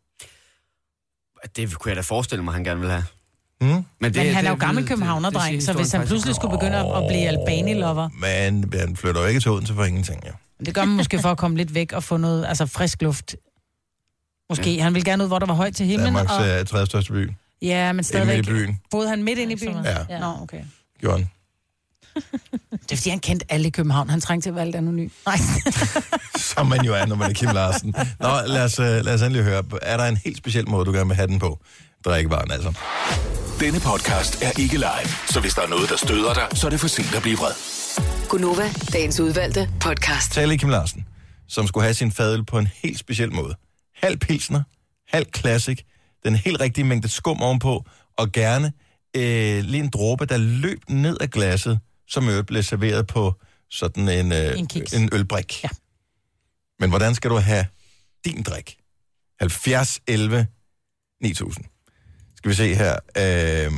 Det kunne jeg da forestille mig, han gerne vil have. Hmm? Men, Men det, han er jo det- gammel det- københavnerdreng, det så siger hvis han historien pludselig faktisk skulle begynde at, at blive Albani-lover, Men han flytter jo ikke til Odense for ingenting, ja. det gør man måske for at komme lidt væk og få noget, altså frisk luft. Måske. Ja. Han ville gerne ud, hvor der var højt til himlen. Danmarks Og... uh, tredje største by. Ja, men Midt stadigvæk. i byen. Boede han midt inde i byen? Ja. Nå, okay. Gjorde han. Det er fordi, han kendte alle i København. Han trængte til at være lidt anonym. Nej. Som man jo er, når man er Kim Larsen. Nå, lad os, uh, lad os endelig høre. Er der en helt speciel måde, du gerne vil have den på? Drikkevaren, altså. Denne podcast er ikke live, så hvis der er noget, der støder dig, så er det for sent at blive vred. Gunova, dagens udvalgte podcast. Sally Kim Larsen, som skulle have sin fadøl på en helt speciel måde. Halv pilsner, halv classic, den helt rigtige mængde skum ovenpå, og gerne øh, lige en dråbe, der løb ned af glasset, som øvrigt blev serveret på sådan en, øh, En kiks. en ølbrik. Ja. Men hvordan skal du have din drik? halvfjerds elleve ni tusind. Skal vi se her. Øh...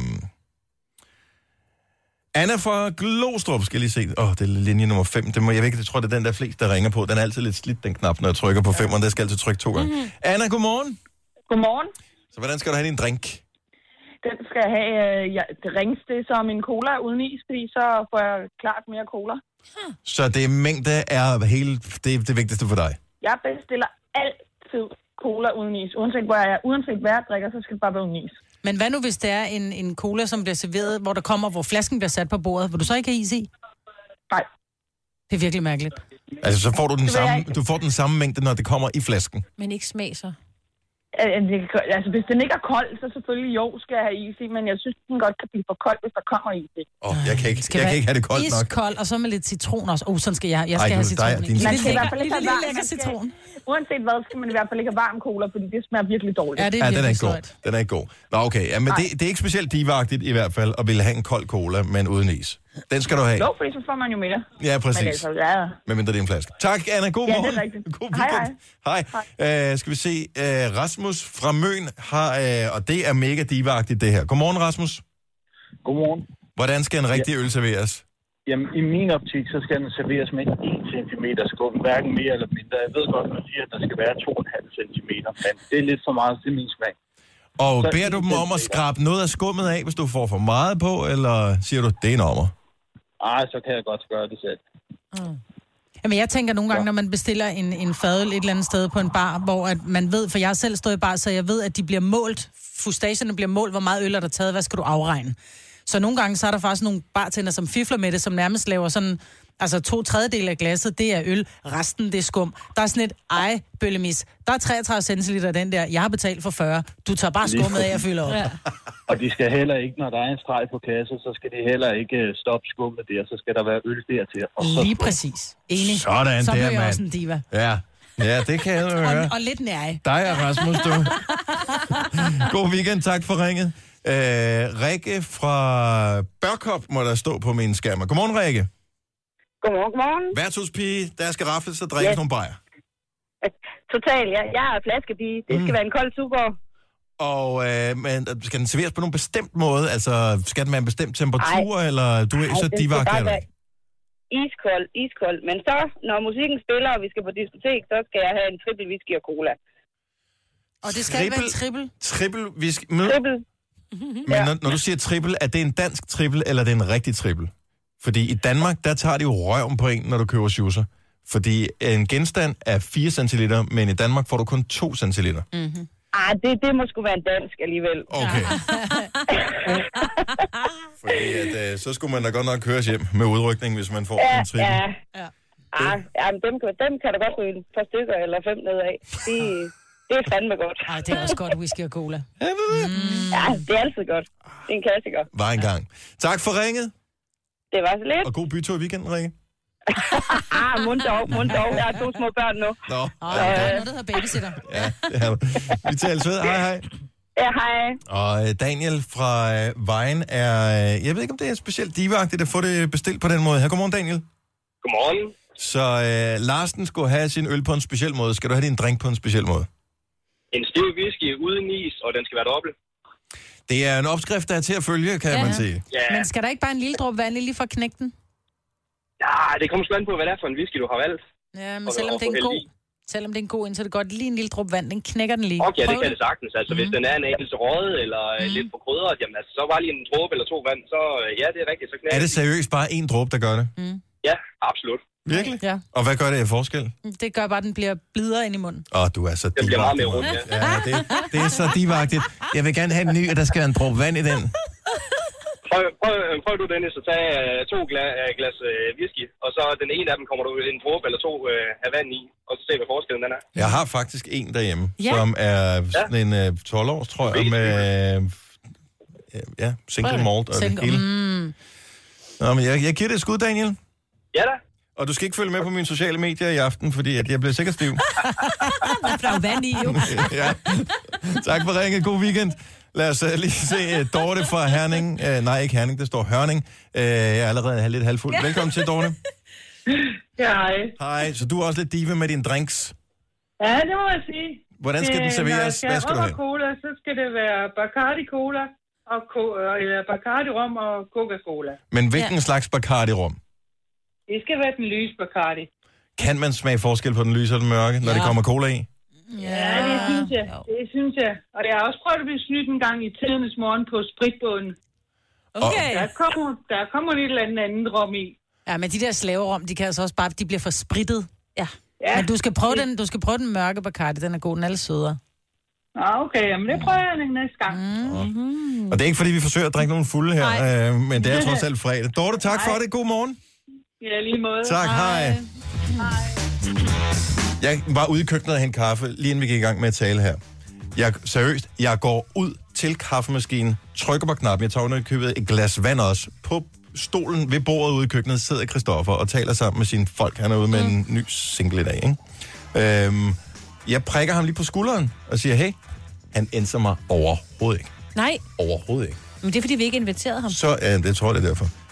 Anna fra Glostrup skal lige se. Åh, oh, det er linje nummer fem. Det må, jeg ved ikke, jeg tror, det er den der flest, der ringer på. Den er altid lidt slidt, den knap, når jeg trykker på femmeren. Der skal altid trykke to gange. Mm-hmm. Anna, godmorgen. Godmorgen. Så hvordan skal du have din drink? Den skal jeg have, øh, ja, det rings det som en cola uden is, fordi så får jeg klart mere cola. Så det er mængde er hele, det er det vigtigste for dig. Jeg bestiller altid cola uden is. Uanset hvor jeg er, uanset hvad jeg drikker, så skal det bare være uden is. Men hvad nu, hvis det er en, en cola, som bliver serveret, hvor der kommer, hvor flasken bliver sat på bordet? Vil du så ikke have is i? Nej. Det er virkelig mærkeligt. Altså, så får du den Det vil jeg samme, ikke. du får den samme mængde, når det kommer i flasken. Men ikke smag så. Altså, hvis den ikke er kold, så selvfølgelig jo, skal jeg have is i, men jeg synes, den godt kan blive for kold, hvis der kommer is i. Åh, oh, jeg kan ikke, Skal jeg kan være ikke have det koldt nok. Iskold, og så med lidt citron også. Åh, oh, sådan skal jeg. Jeg skal Ej, have du- citron dig- i. din- Lille, Man skal i lækker, hvert fald ikke lille, have lille, varm, lækker man skal- citron. Uanset hvad, skal man i hvert fald ikke have varm cola, fordi det smager virkelig dårligt. Ja, det er Ja, den er virkelig ikke god. sløjt. Den er ikke god. Nå, okay. Ja, men det, det er ikke specielt divagtigt i hvert fald, at ville have en kold cola, men uden is. Den skal du have. Jo, fordi så får man jo mere. Ja, præcis. Men altså, ja. Med mindre det er en flaske. Tak, Anna. God Ja, morgen. det er rigtigt. God Hej, weekend. Hej. hej. Uh, skal vi se. Uh, Rasmus fra Møn har, uh, og det er mega divagtigt det her. Godmorgen, Rasmus. Godmorgen. Hvordan skal en rigtig ja. øl serveres? Jamen, i min optik, så skal den serveres med en centimeter skum, hverken mere eller mindre. Jeg ved godt, man siger, at der skal være to komma fem centimeter, men det er lidt for meget til min smag. Og så beder du dem om at skrabe noget af skummet af, hvis du får for meget på, eller siger du, det er en ommer? Ej, så kan jeg godt gøre det selv. Mm. Jamen, jeg tænker nogle gange, når man bestiller en, en fadøl et eller andet sted på en bar, hvor at man ved, for jeg har selv stået i bar, så jeg ved, at de bliver målt, fustagerne bliver målt, hvor meget øl er der taget, hvad skal du afregne? Så nogle gange, så er der faktisk nogle bartender, som fifler med det, som nærmest laver sådan, altså to tredjedele af glasset, det er øl, resten det er skum. Der er sådan et, ej, bøllemis, der er treogtredive centiliter af den der, jeg har betalt for fyrre, du tager bare skummet af og fylder op. Ja. Og de skal heller ikke, når der er en streg på kasse, så skal de heller ikke stoppe skummet der, så skal der være øl dertil. Og så lige præcis. Enig. Sådan så der, jeg mand. også en diva. Ja. Ja, det kan jeg høre. Og, og lidt nære. Dig og Rasmus, du. God weekend, tak for ringet. Øh, Rikke fra Børkop må der stå på mine skærme. Godmorgen, Rikke. Godmorgen, godmorgen. Værtshusπige, der skal rafles og drikkes yes. nogle bajer. Total, ja. Jeg er flaskepige. Det skal mm. være en kold super. Og øh, men, skal den serveres på nogen bestemt måde? Altså, skal den være en bestemt temperatur, Ej. eller du er Ej, så divagt eller? Iskold, iskold. Men så, når musikken spiller, og vi skal på diskotek, så skal jeg have en triple whisky og cola. Og det skal triple, være en triple? Triple whisky. Med? Triple. Men ja. når, når du siger triple, er det en dansk triple, eller er det en rigtig triple? Fordi i Danmark, der tager de jo røven på en, når du køber schusser. Fordi en genstand er fire centiliter, men i Danmark får du kun to centiliter. Mm-hmm. Ah, det, det må sgu være en dansk alligevel. Okay. Fordi at, øh, så skulle man da godt nok køres hjem med udrykning, hvis man får ja, en triple. Ja, ja. Ah, ja, men dem, dem kan der godt ryge et par stykker eller fem nedad. De... Det er fandme godt. Ej, det er også godt, whisky og cola. Ja, det er det. Mm. Ja, det er altid godt. Det er en klassiker. Var en gang. Tak for ringet. Det var så lidt. Og god bytur i weekenden, Rikke. ah, mund dog, mund dog. Jeg har to små børn nu. Nå. Oh, ja, der er noget, der hedder babysitter. Ja, det er vi tales ved. Hej, hej. Ja, hej. Og Daniel fra Vejen er... Jeg ved ikke, om det er specielt divagtigt at få det bestilt på den måde her. Godmorgen, Daniel. Godmorgen. Så øh, Larsen skulle have sin øl på en speciel måde. Skal du have din drink på en speciel måde? En stiv whisky uden is, og den skal være dobbelt. Det er en opskrift, der er til at følge, kan ja. man sige. Ja. Men skal der ikke bare en lille dråbe vand lige for at knække den? Ja, det kommer sgu an på, hvad det er for en whisky, du har valgt. Ja, men og, selvom, og det er en god, selvom det er en god ind, så er det godt lige en lille dråbe vand. Den knækker den lige. Okay, Prøv det kan det sagtens. Altså, mm. hvis den er en anelse røget eller mm. lidt for krydret, jamen altså, så bare lige en dråbe eller to vand, så ja, det er rigtigt. Så knækker er det seriøst bare en dråbe, der gør det? Mm. Ja, absolut. Virkelig? Ja. Og hvad gør det af forskel? Det gør bare, at den bliver blidere ind i munden. Åh, oh, du er så divagtig. Det bliver meget mere rundt, ja. ja det, det er så divagtigt. Jeg vil gerne have en ny, og der skal være en dråbe vand i den. Prøv, prøv, prøv du, Dennis, at tage uh, to glas, uh, glas uh, whisky, og så den ene af dem kommer du en dråbe eller to uh, af vand i, og så se, hvad forskellen den er. Jeg har faktisk en derhjemme, ja. som er sådan en uh, tolv års, tror jeg, med uh, ja, single malt og single. det hele. Mm. Nå, men jeg, jeg giver det et skud, Daniel. Ja da. Og du skal ikke følge med på mine sociale medier i aften, fordi at jeg bliver sikkert stiv. Der er jo vand i, jo. ja. Tak for ringet. God weekend. Lad os uh, lige se uh, Dorte fra Herning. Uh, nej, ikke Herning, det står Hørning. Uh, jeg er allerede lidt halvfuld. Velkommen til, Dorte. Ja, hej. Hej, så du er også lidt diva med dine drinks. Ja, det må jeg sige. Hvordan skal det, den serveres? Skal Hvad skal du have? Cola, så skal det være Bacardi Cola, og co- eller Bacardi Rom og Coca-Cola. Men hvilken ja. slags Bacardi Rom? Det skal være den lyse Bacardi. Kan man smage forskel på den lyse og den mørke, når ja. det kommer cola i? Ja, det synes jeg. Det synes jeg. Og jeg har også prøvet at blive snydt en gang i tidernes morgen på spritbåden. Okay. Der kommer, der kommer lidt eller andet rom i. Ja, men de der slaverom, de kan altså også bare, de bliver for sprittet. Ja. ja. Men du skal prøve den, du skal prøve den mørke Bacardi, den er god, den er alle sødere. Ah, okay, jamen det prøver jeg næste gang. Mm-hmm. Og det er ikke fordi, vi forsøger at drikke nogle fulde her, øh, men det er trods alt fredag. Dorte, tak Nej. for det. God morgen. Ja, lige måde. Tak, hej. hej. Jeg var ude i køkkenet og hente kaffe, lige inden vi gik i gang med at tale her. Jeg, seriøst, jeg går ud til kaffemaskinen, trykker på knappen, jeg tager under købet et glas vand også. På stolen ved bordet ude i køkkenet sidder Christoffer og taler sammen med sine folk. Han er ude med mm. en ny single i dag, ikke? Øhm, jeg prikker ham lige på skulderen og siger, hey, han ændrer mig overhovedet ikke. Nej. Overhovedet ikke. Men det er, fordi vi ikke inviterede ham. Så, ja, det tror jeg, det er derfor.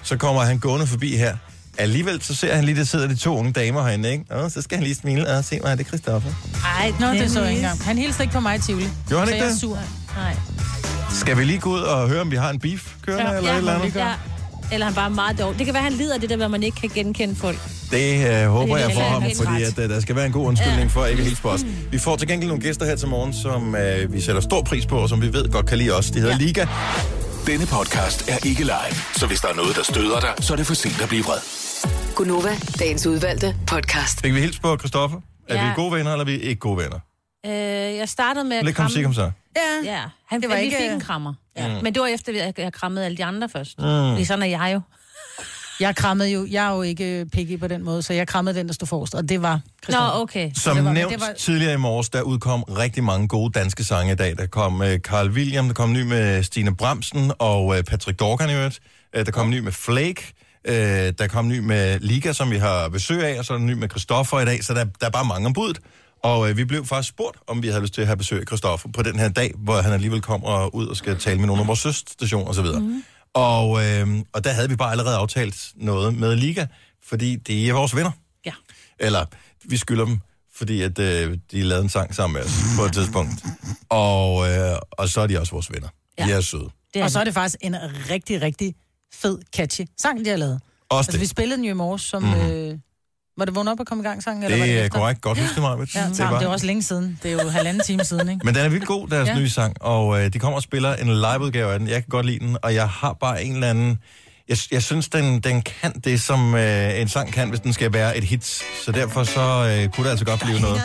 så kommer han gående forbi her. Alligevel så ser han lige, der sidder de to unge damer herinde, ikke? Og så skal han lige smile og se mig, det er Christoffer. Ej, Nå, det så jeg ikke engang. Han hilste ikke på mig i Tivoli. Gjorde han så ikke jeg det? er sur. Nej. Skal vi lige gå ud og høre, om vi har en beef kørende, Ja, eller ja, et eller andet? ja. Eller han bare er meget dårlig. Det kan være, han lider af det der, hvor man ikke kan genkende folk. Det uh, håber det jeg for ham, helt fordi ret. at, uh, der skal være en god undskyldning ja. for ikke at hilse på os. Vi får til gengæld nogle gæster her til morgen, som uh, vi sætter stor pris på, og som vi ved godt kan lide os. De hedder ja. Liga. Denne podcast er ikke live, så hvis der er noget, der støder dig, så er det for sent at blive vred. Gunova, dagens udvalgte podcast. Fik vi hilse på Christoffer? Er Ja. vi gode venner, eller er vi ikke gode venner? Øh, jeg startede med at Lidt kom kramme... sig om så. Ja. Ja, han, Det var vi ikke- fik en krammer. Ja. Mm. Men det var efter, at jeg krammede alle de andre først. Mm. Fordi sådan er jeg jo. Jeg krammede jo, jeg er jo ikke picky på den måde, så jeg krammede den, der stod forrest, og det var Christoffer. Nå, okay. Som det var- nævnt det var- tidligere i morges, der udkom rigtig mange gode danske sange i dag. Der kom uh, Carl William, der kom ny med Stine Bramsen og uh, Patrick Dorgan i øvrigt. Uh, der kom ny med Flake. Uh, der kom ny med Liga, som vi har besøg af, og så er der ny med Christoffer i dag, så der, der er bare mange om budet. Og uh, vi blev faktisk spurgt, om vi havde lyst til at have besøg af Christoffer på den her dag, hvor han alligevel kommer ud og skal tale med nogle af vores søsterstationer osv. Mm. Og, øh, og der havde vi bare allerede aftalt noget med Liga, fordi de er vores venner. Ja. Eller, vi skylder dem, fordi at, øh, de lavede en sang sammen med os på et tidspunkt. Og, øh, og så er de også vores venner. Ja. De er søde. Det og så er det faktisk en rigtig, rigtig fed, catchy sang, de har lavet. Også altså, det. vi spillede den jo i morges, som... Mhm. Øh, var det vågnet op og komme i gang sangen? Eller var Det det er efter? korrekt. Godt husket mig. Ja, det, det er også længe siden. Det er jo halvanden time siden, ikke? Men den er vildt god, deres Ja. ja. nye sang, og øh, de kommer og spiller en liveudgave af den. Jeg kan godt lide den, og jeg har bare en eller anden... Jeg, jeg synes, den, den kan det, som øh, en sang kan, hvis den skal være et hit. Så derfor så øh, kunne det altså godt blive noget.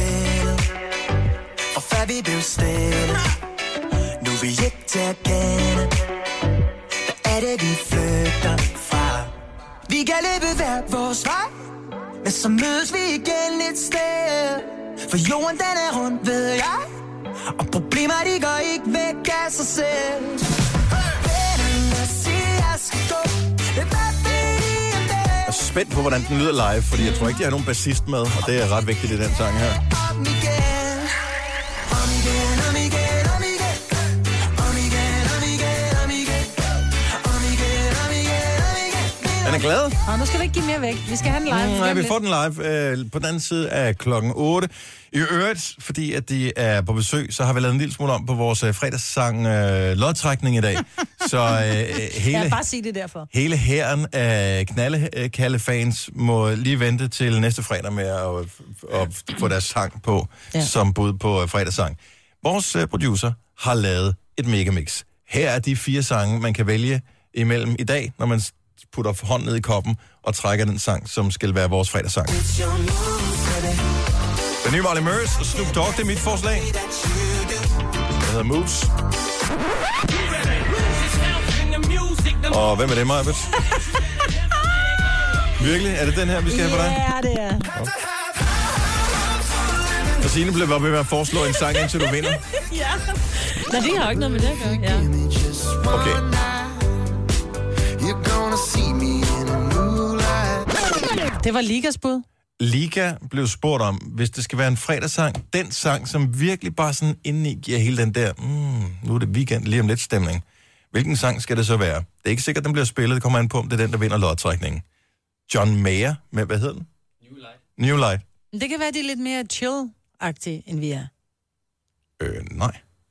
Og før vi blev stille, nu er vi ikke til at kende. Hvad er det, vi flygter fra? Vi kan løbe hver vores vej, men så mødes vi igen et sted. For jorden den er rundt, ved jeg, og problemer de går ikke væk af sig selv. Vennerne siger, jeg skal gå, det er bare fordi, at det Jeg er spændt på, hvordan den lyder live, fordi jeg tror ikke, de har nogen bassist med, og det er ret vigtigt i den sang her. om igen. Om igen, om igen, om igen. Om igen, om igen, om igen. Om igen, om igen, om igen. Den er glad. Og nu skal vi ikke give mere væk. Vi skal have den live. Mm, nej, Lige om vi lidt. får den live øh, på den anden side af klokken otte. I øvrigt, fordi at de er på besøg, så har vi lavet en lille smule om på vores øh, fredagssang øh, lodtrækning i dag. Så øh, hele, Ja, bare sig det derfor. hele hæren af knaldekalde-fans må lige vente til næste fredag med at, at få deres sang på, Ja. ja. som bud på øh, fredagssang. Vores øh, producer har lavet et megamix. Her er de fire sange, man kan vælge imellem i dag, når man putter hånden ned i koppen og trækker den sang, som skal være vores fredagssang. Den nye Molly Murs og Snoop Dogg, det er mit forslag. Det hedder Moves. Og hvem er det, Majbet? Virkelig? Er det den her, vi skal have for dig? Ja, det er. Okay. Og Signe blev bare ved med at foreslå en sang, indtil du vinder. Ja. Nå, det har jo ikke noget med det at gøre. Ja. Okay. Det var Ligas bud. Liga blev spurgt om, hvis det skal være en fredagssang, den sang, som virkelig bare sådan indeni giver hele den der, mm, nu er det weekend, lige om lidt stemning. Hvilken sang skal det så være? Det er ikke sikkert, den bliver spillet. Det kommer an på, om det er den, der vinder lodtrækningen. John Mayer med, hvad hedder den? New Light. New Light. Men det kan være, de er lidt mere chill-agtige, end vi er. Øh, nej.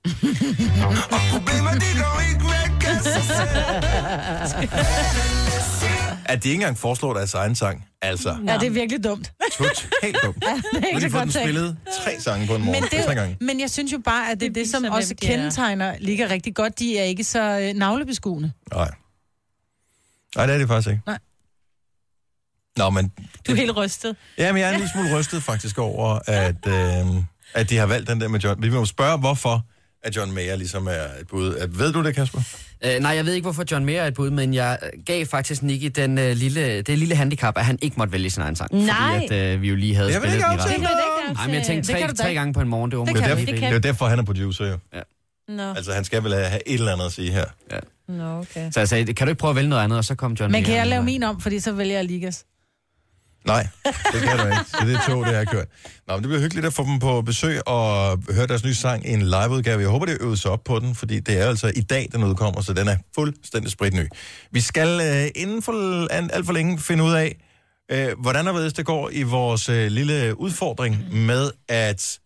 At de ikke engang foreslår deres egen sang. Altså, Ja, det er virkelig dumt. totalt dumt. Ja, det er Nu ikke har de så fået den godt tænkt. spillet tre sange på en morgen. Men, Tre det, gange. men jeg synes jo bare, at det er det, som viser, også hvem de er. kendetegner ligger rigtig godt. De er ikke så øh, navlebeskuende. Nej. Nej, det er det faktisk ikke. Nej. Nå, men... Du er helt rystet. Ja, men jeg er en lille smule rystet faktisk over, at, øh, at de har valgt den der med John. Vi må spørge, hvorfor at John Mayer ligesom er et bud. At, ved du det, Kasper? Øh, nej, jeg ved ikke, hvorfor John Mayer er et bud, men jeg gav faktisk Nicky den, øh, lille, det lille handicap, at han ikke måtte vælge sin egen sang. Nej. Fordi at, øh, vi jo lige havde Jeg vil spillet ikke den i aftale radioen. noget. Nej, men jeg tænkte Det kan tre, du da tre ikke. gange på en morgen, det var Det Det er, kan jo vi derfor, ikke. det er jo derfor, han er producer jo. Nå. Altså, han skal vel have et eller andet at sige her. Ja. Nå, okay. Så jeg sagde, kan du ikke prøve at vælge noget andet, og så kom John Men Mayer. kan jeg lave min om, fordi så vælger jeg Ligas? Nej, det kan du ikke. Så det er tog, det jeg har kørt. Nå, men det bliver hyggeligt at få dem på besøg og høre deres nye sang i en liveudgave. Jeg håber, det øves op på den, fordi det er altså i dag, den udkommer, så den er fuldstændig spritny. Vi skal øh, inden for alt for længe finde ud af, øh, hvordan og hvorledes det går i vores øh, lille udfordring med at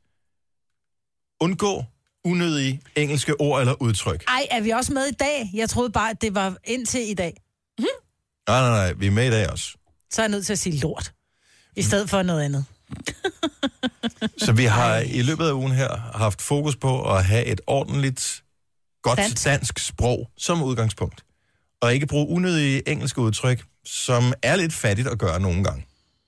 undgå unødige engelske ord eller udtryk. Ej, er vi også med i dag? Jeg troede bare, at det var indtil i dag. Mm-hmm. Nej, nej, nej, vi er med i dag også. Så er jeg nødt til at sige lort, i stedet for noget andet. Så vi har i løbet af ugen her haft fokus på at have et ordentligt, godt dansk, dansk sprog som udgangspunkt. Og ikke bruge unødige engelske udtryk, som er lidt fattigt at gøre nogle gange.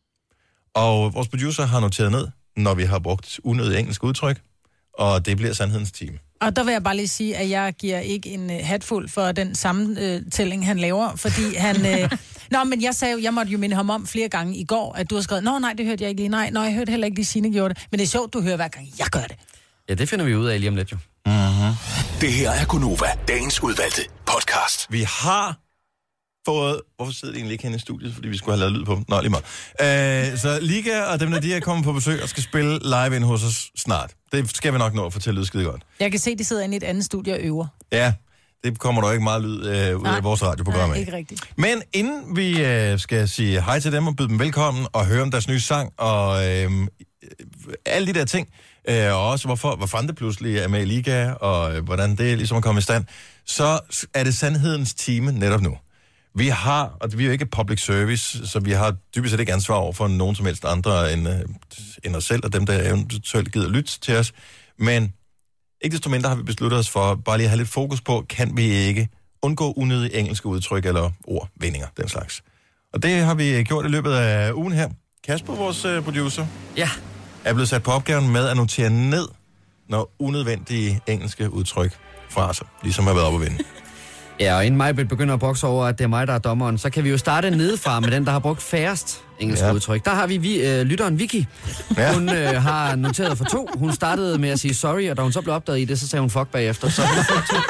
Og vores producer har noteret ned, når vi har brugt unødige engelske udtryk, og det bliver sandhedens time. Og der vil jeg bare lige sige, at jeg giver ikke en uh, hatfuld for den sammentælling, han laver, fordi han... Uh... Nå, men jeg sagde jo, jeg måtte jo minde ham om flere gange i går, at du har skrevet, nå nej, det hørte jeg ikke lige, nej, nej, jeg hørte heller ikke lige, Signe gjorde det. Men det er sjovt, du hører hver gang, jeg gør det. Ja, det finder vi ud af lige om lidt jo. Mm-hmm. Det her er Gonova, dagens udvalgte podcast. Vi har fået... Hvorfor sidder de egentlig ikke henne i studiet? Fordi vi skulle have lavet lyd på dem. Nå, lige meget. Øh, så Liga og dem, der de er kommet på besøg og skal spille live ind hos os snart. Det skal vi nok nå at fortælle ud skide godt. Jeg kan se, de sidder inde i et andet studie og øver. Ja, det kommer der ikke meget lyd øh, ud nej, af vores radioprogram. Nej, ikke rigtigt. Men inden vi øh, skal sige hej til dem og byde dem velkommen og høre om deres nye sang og øh, alle de der ting, øh, og også hvorfor, hvor fanden det pludselig er med i Liga, og øh, hvordan det ligesom er kommet i stand, så er det sandhedens time netop nu. Vi har, og vi er jo ikke public service, så vi har dybest set ikke ansvar over for nogen som helst andre end, øh, end os selv, og dem, der eventuelt gider lytte til os. Men ikke desto mindre har vi besluttet os for bare lige at have lidt fokus på, kan vi ikke undgå unødige engelske udtryk eller ord, vendinger, den slags. Og det har vi gjort i løbet af ugen her. Kasper, vores uh, producer, ja, er blevet sat på opgaven med at notere ned, når unødvendige engelske udtryk fra sig, ligesom har været op at vinde. Ja, og inden mig begynder at bokse over, at det er mig, der er dommeren, så kan vi jo starte nedefra med den, der har brugt færrest engelske ja. udtryk. Der har vi, vi øh, lytteren Vicky. Ja. Hun øh, har noteret for to. Hun startede med at sige sorry, og da hun så blev opdaget i det, så sagde hun fuck bagefter. Så hun fik to.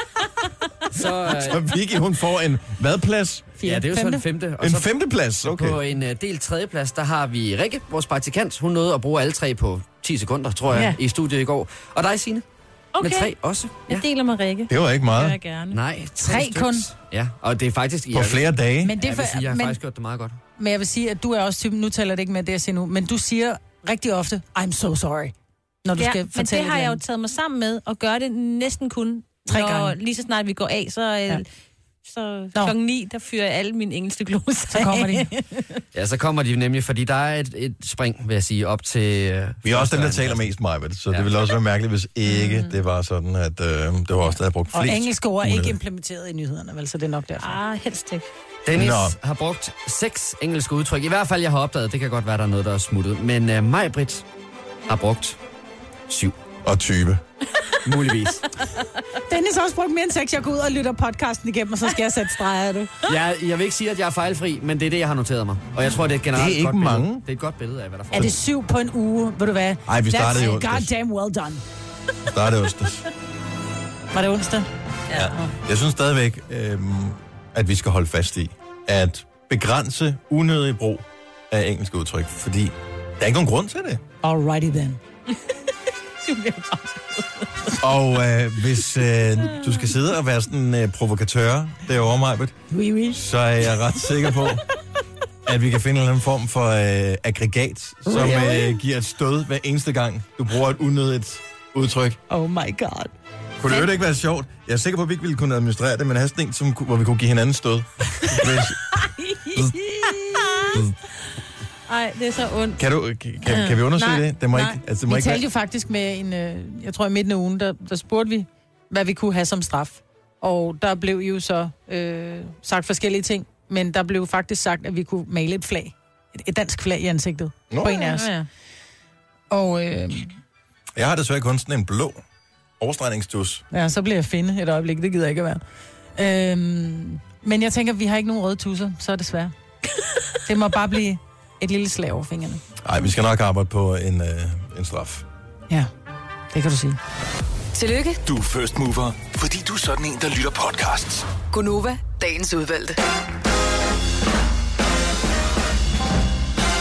Så, øh, så Vicky, hun får en vadplads? Ja, det er jo så en femte. Og en så femteplads, okay. På en uh, del tredjeplads, der har vi Rikke, vores praktikant. Hun nåede at bruge alle tre på ti sekunder, tror jeg, ja. i studiet i går. Og dig, Signe? Okay. Med tre også. Ja. Jeg deler med Rikke. Det var ikke meget. Det jeg gerne. Nej, tre, tre kun. Ja, og det er faktisk... På flere dage. Men det er for, jeg, sige, jeg har men, faktisk gjort det meget godt. Men jeg vil sige, at du er også typen, nu taler det ikke med det, jeg siger nu, men du siger rigtig ofte, I'm so sorry, når du ja, skal fortælle men det har jeg jo taget mig sammen med, og gøre det næsten kun, tre når, gange. Lige så snart vi går af, så... Ja. Så Nå. klokken ni, der fyrer jeg alle mine engelske gloser. Så kommer de. Ja, så kommer de nemlig, fordi der er et, et spring, vil jeg sige, op til... Uh, vi er også dem, der taler mest, Majbet, så ja. det ville også være mærkeligt, hvis ikke mm. det var sådan, at uh, det var også, der havde brugt flest. Og engelske ord er ikke implementeret i nyhederne, vel, så det er nok derfor. Ah, helst ikke. Dennis Nå. har brugt seks engelske udtryk. I hvert fald, jeg har opdaget, det kan godt være, der er noget, der er smuttet. Men uh, Majbrit har brugt syv. Og tyve. Muligvis. Dennis har også brugt mere end seks. Jeg går ud og lytter podcasten igennem, og så skal jeg sætte streger af det. Jeg, jeg vil ikke sige, at jeg er fejlfri, men det er det, jeg har noteret mig. Og jeg tror, det er et generelt det er ikke godt mange. Billede. Det er et godt billede af, hvad der får. Er det syv på en uge? Ved du hvad? Ej, vi startede jo onsdag. Goddamn well done. Vi startede onsdag. Var det onsdag? Ja. ja. Jeg synes stadigvæk, øhm, at vi skal holde fast i, at begrænse unødig brug af engelske udtryk, fordi der er ikke nogen grund til det. Alrighty then. Og øh, hvis øh, du skal sidde og være sådan en øh, provokatør derovre, Majbet, oui, oui. så er jeg ret sikker på, at vi kan finde en eller anden form for øh, aggregat, som øh, giver et stød hver eneste gang, du bruger et unødigt udtryk. Oh my god. Kunne det jo ikke være sjovt? Jeg er sikker på, at vi ikke ville kunne administrere det, men have sådan en, som, hvor vi kunne give hinanden stød. Hvis... Ej, det er så ondt. Kan, du, kan, kan vi undersøge nej, det? det må nej. ikke, altså, det må vi ikke talte være... jo faktisk med en, jeg tror i midten af ugen, der, der spurgte vi, hvad vi kunne have som straf. Og der blev jo så øh, sagt forskellige ting, men der blev faktisk sagt, at vi kunne male et flag. Et, et dansk flag i ansigtet Nå, på en af os. Ja, ja. Og... Øh, jeg har desværre kun sådan en blå overstregningstus. Ja, så bliver jeg finde et øjeblik. Det gider jeg ikke at være. Øhm, men jeg tænker, vi har ikke nogen røde tusser, så er det svært. Det må bare blive et lille slag over fingrene. Nej, vi skal nok arbejde på en, øh, en straf. Ja, det kan du sige. Tillykke. Du er first mover, fordi du er sådan en, der lytter podcasts. Gonova, dagens udvalgte.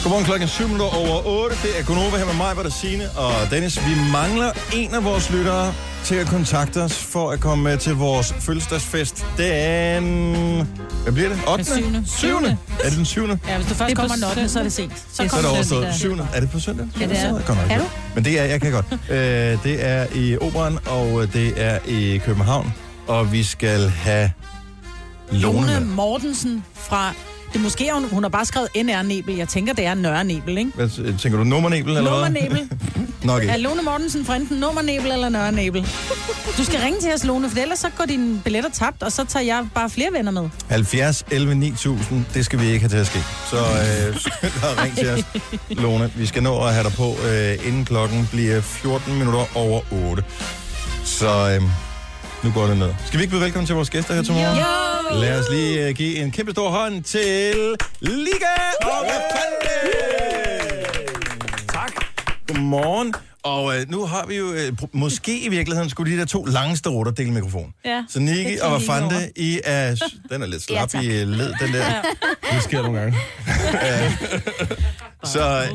Godmorgen, klokken syv minutter over otte. Det er Gunova her med mig, hvor der Signe og Dennis. Vi mangler en af vores lyttere til at kontakte os for at komme med til vores fødselsdagsfest. Den... Hvad bliver det? ottende? syvende. syvende. Er det den syvende? Ja, hvis du først kommer den ottende, så er det sent. Så, så er det overstået. syvende. Er det på søndag? Ja, det er. Kan du? Men det er, jeg kan godt. Uh, det er i Operan, og det er i København. Og vi skal have Lone, Lone Mortensen fra... Det er måske, hun, hun har bare skrevet N R-nebel. Jeg tænker, det er Nørre-nebel, ikke? Hvad tænker du? Nummernebel, eller hvad? Nummernebel. Nok ikke. Er Lone Mortensen fra enten Nummernebel eller Nørre-nebel? Du skal ringe til os, Lone, for ellers så går dine billetter tabt, og så tager jeg bare flere venner med. halvfjerds elleve ni tusind, det skal vi ikke have til at ske. Så øh, skynd dig at ringe til os, Lone. Vi skal nå at have dig på, øh, inden klokken bliver fjorten minutter over otte. Så øh, nu går det ned. Skal vi ikke byde velkommen til vores gæster her til morgen? Jo! Lad os lige uh, give en kæmpe stor hånd til Liga og Rafande! Tak. Godmorgen. Og øh, nu har vi jo, øh, måske i virkeligheden, skulle de der to langeste rutter dele mikrofon. Ja. Så Niki og Rafande, I er... Den er lidt slap ja, i led, den der. Ja. Det sker nogle gange. Så...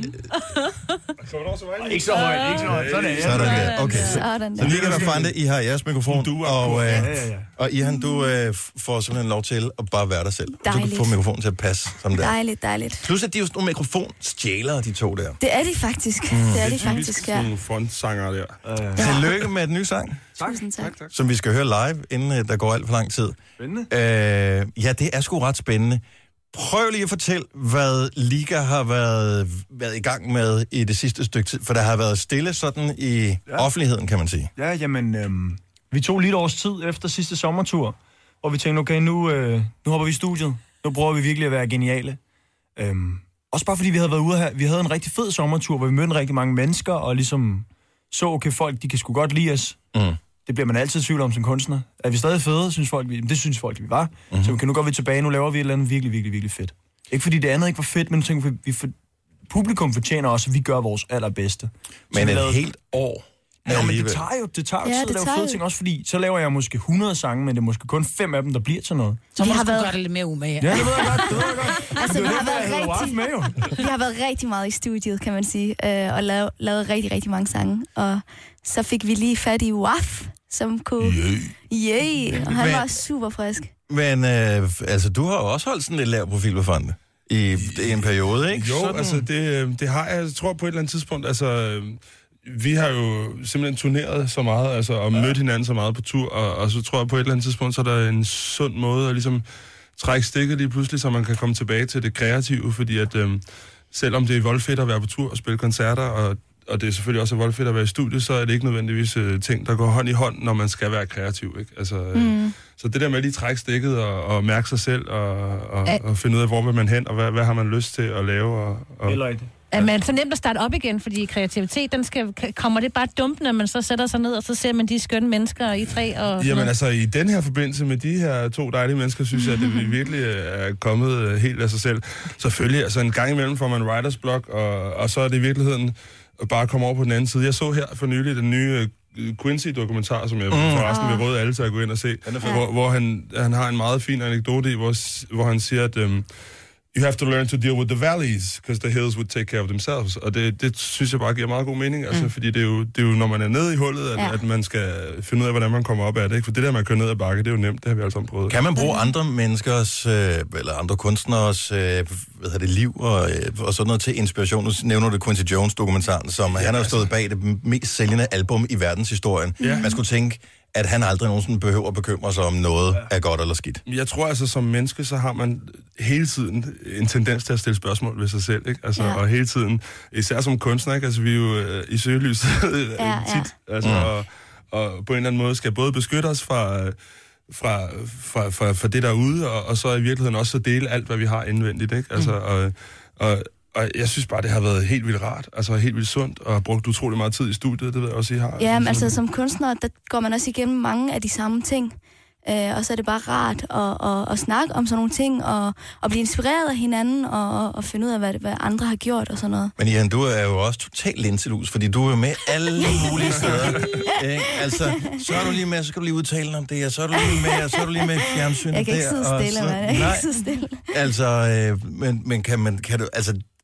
Ikke så højt, ikke så højt. Sådan er Sådan der, okay. Så, så Niki og Rafande, I har jeres mikrofon, og, øh, og Ihan, du øh, får simpelthen lov til at bare være dig selv. Dejligt. Du kan få mikrofonen til at passe som der. Dejligt, dejligt. Plus at de er jo sådan nogle mikrofonstjælere, de to der. Det er de faktisk. Mm. Det er de faktisk, ja. Frontsanger der. Uh, ja. Tillykke med den nye sang. Tak. Tusind tak. Som vi skal høre live, inden uh, der går alt for lang tid. Spændende. Uh, ja, det er sgu ret spændende. Prøv lige at fortælle, hvad Liga har været, været i gang med i det sidste stykke tid. For der har været stille sådan i ja. offentligheden, kan man sige. Ja, jamen, øhm, vi tog lige et års tid efter sidste sommertur, hvor vi tænkte, okay, nu, øh, nu hopper vi i studiet. Nu prøver vi virkelig at være geniale. Øhm, også bare fordi vi havde været ude her. Vi havde en rigtig fed sommertur, hvor vi mødte rigtig mange mennesker, og ligesom så, okay, folk, de kan sgu godt lide os. Mm. Det bliver man altid tvivl om som kunstner. Er vi stadig fede, synes folk, vi, det synes folk, vi var. Mm-hmm. Så okay, nu går vi tilbage, nu laver vi et eller andet virkelig, virkelig, virkelig fedt. Ikke fordi det andet ikke var fedt, men tænker, vi for, publikum fortjener også, at vi gør vores allerbedste. Men et lavede... helt år. Ja, men det tager jo, det tager jo ja, tid at lave fede ting, også fordi, så laver jeg måske hundrede sange, men det er måske kun fem af dem, der bliver til noget. Så vi har været... gøre det lidt mere umage. Ja, det ved jeg godt, det ved jeg godt. Altså, det vi er har, det, været jeg rigtig... med, jo. vi har været rigtig meget i studiet, kan man sige, øh, og lavet, lavet rigtig, rigtig mange sange. Og så fik vi lige fat i Waf, som kunne... Yeah. Yeah, og han men, var super frisk. Men øh, altså, du har jo også holdt sådan lidt lav profil på Fante i, i en periode, ikke? Jo, sådan... altså, det, det har jeg, jeg tror på et eller andet tidspunkt, altså... Vi har jo simpelthen turneret så meget, altså, og mødt hinanden så meget på tur, og, og så tror jeg på et eller andet tidspunkt, så er der en sund måde at ligesom trække stikket lige pludselig, så man kan komme tilbage til det kreative, fordi at øhm, selvom det er voldfedt at være på tur og spille koncerter, og, og det er selvfølgelig også voldfedt at være i studiet, så er det ikke nødvendigvis øh, ting, der går hånd i hånd, når man skal være kreativ, ikke? Altså, øh, mm. Så det der med at lige trække stikket og, og mærke sig selv, og, og, og finde ud af, hvor vil man hen, og hvad, hvad har man lyst til at lave. Og, og, Eller ikke. Er man så nemt at starte op igen, fordi kreativitet, den skal, kommer det bare dumt, når man så sætter sig ned, og så ser man de skønne mennesker i træ og... Jamen altså, i den her forbindelse med de her to dejlige mennesker, synes jeg, at det virkelig er kommet helt af sig selv. Selvfølgelig, altså en gang imellem får man writers block, og, og så er det i virkeligheden bare at komme over på den anden side. Jeg så her for nylig den nye Quincy-dokumentar, som jeg mm. forresten vil råde alle til at gå ind og se, hvor, hvor han, han har en meget fin anekdote i, hvor, hvor han siger, at... Um, You have to learn to deal with the valleys, because the hills would take care of themselves. Og det, det synes jeg bare giver meget god mening, altså, mm. fordi det er, jo, det er jo, når man er nede i hullet, at, ja. at man skal finde ud af, hvordan man kommer op af det. Ikke? For det der, man kører ned ad bakke, det er jo nemt, det har vi alle sammen prøvet. Kan man bruge andre menneskers, øh, eller andre kunstners, øh, hvad hedder det, liv og, øh, og sådan noget til inspiration? Nu nævner du Quincy Jones-dokumentaren, som ja, han har stået bag det mest sælgende album i verdenshistorien. Ja. Man skulle tænke, at han aldrig nogensinde behøver at bekymre sig om noget ja. er godt eller skidt. Jeg tror altså, som menneske, så har man hele tiden en tendens til at stille spørgsmål ved sig selv, ikke? Altså, ja. og hele tiden, især som kunstner, ikke? Altså, vi er jo øh, i søgelyset ja, tit, ja. altså, mm. og, og på en eller anden måde skal både beskytte os fra, fra, fra, fra, fra det derude, og, og så i virkeligheden også så dele alt, hvad vi har indvendigt, ikke? Altså, mm. og, og Og jeg synes bare, det har været helt vildt rart, altså helt vildt sundt, og har brugt utrolig meget tid i studiet, det ved jeg også, I har. Ja, men altså som kunstner, der går man også igennem mange af de samme ting, øh, og så er det bare rart at, at, at snakke om sådan nogle ting, og at blive inspireret af hinanden, og, og finde ud af, hvad, hvad andre har gjort og sådan noget. Men Jan, du er jo også totalt linselus, fordi du er med alle mulige steder. Ikke? Altså, så er du lige med, så skal du lige udtale om det, og så er du lige med, og så er du lige med fjernsyn. Jeg kan ikke sidde stille, man. Jeg kan ikke sidde stille. Altså, øh, men, men kan man, kan du, altså,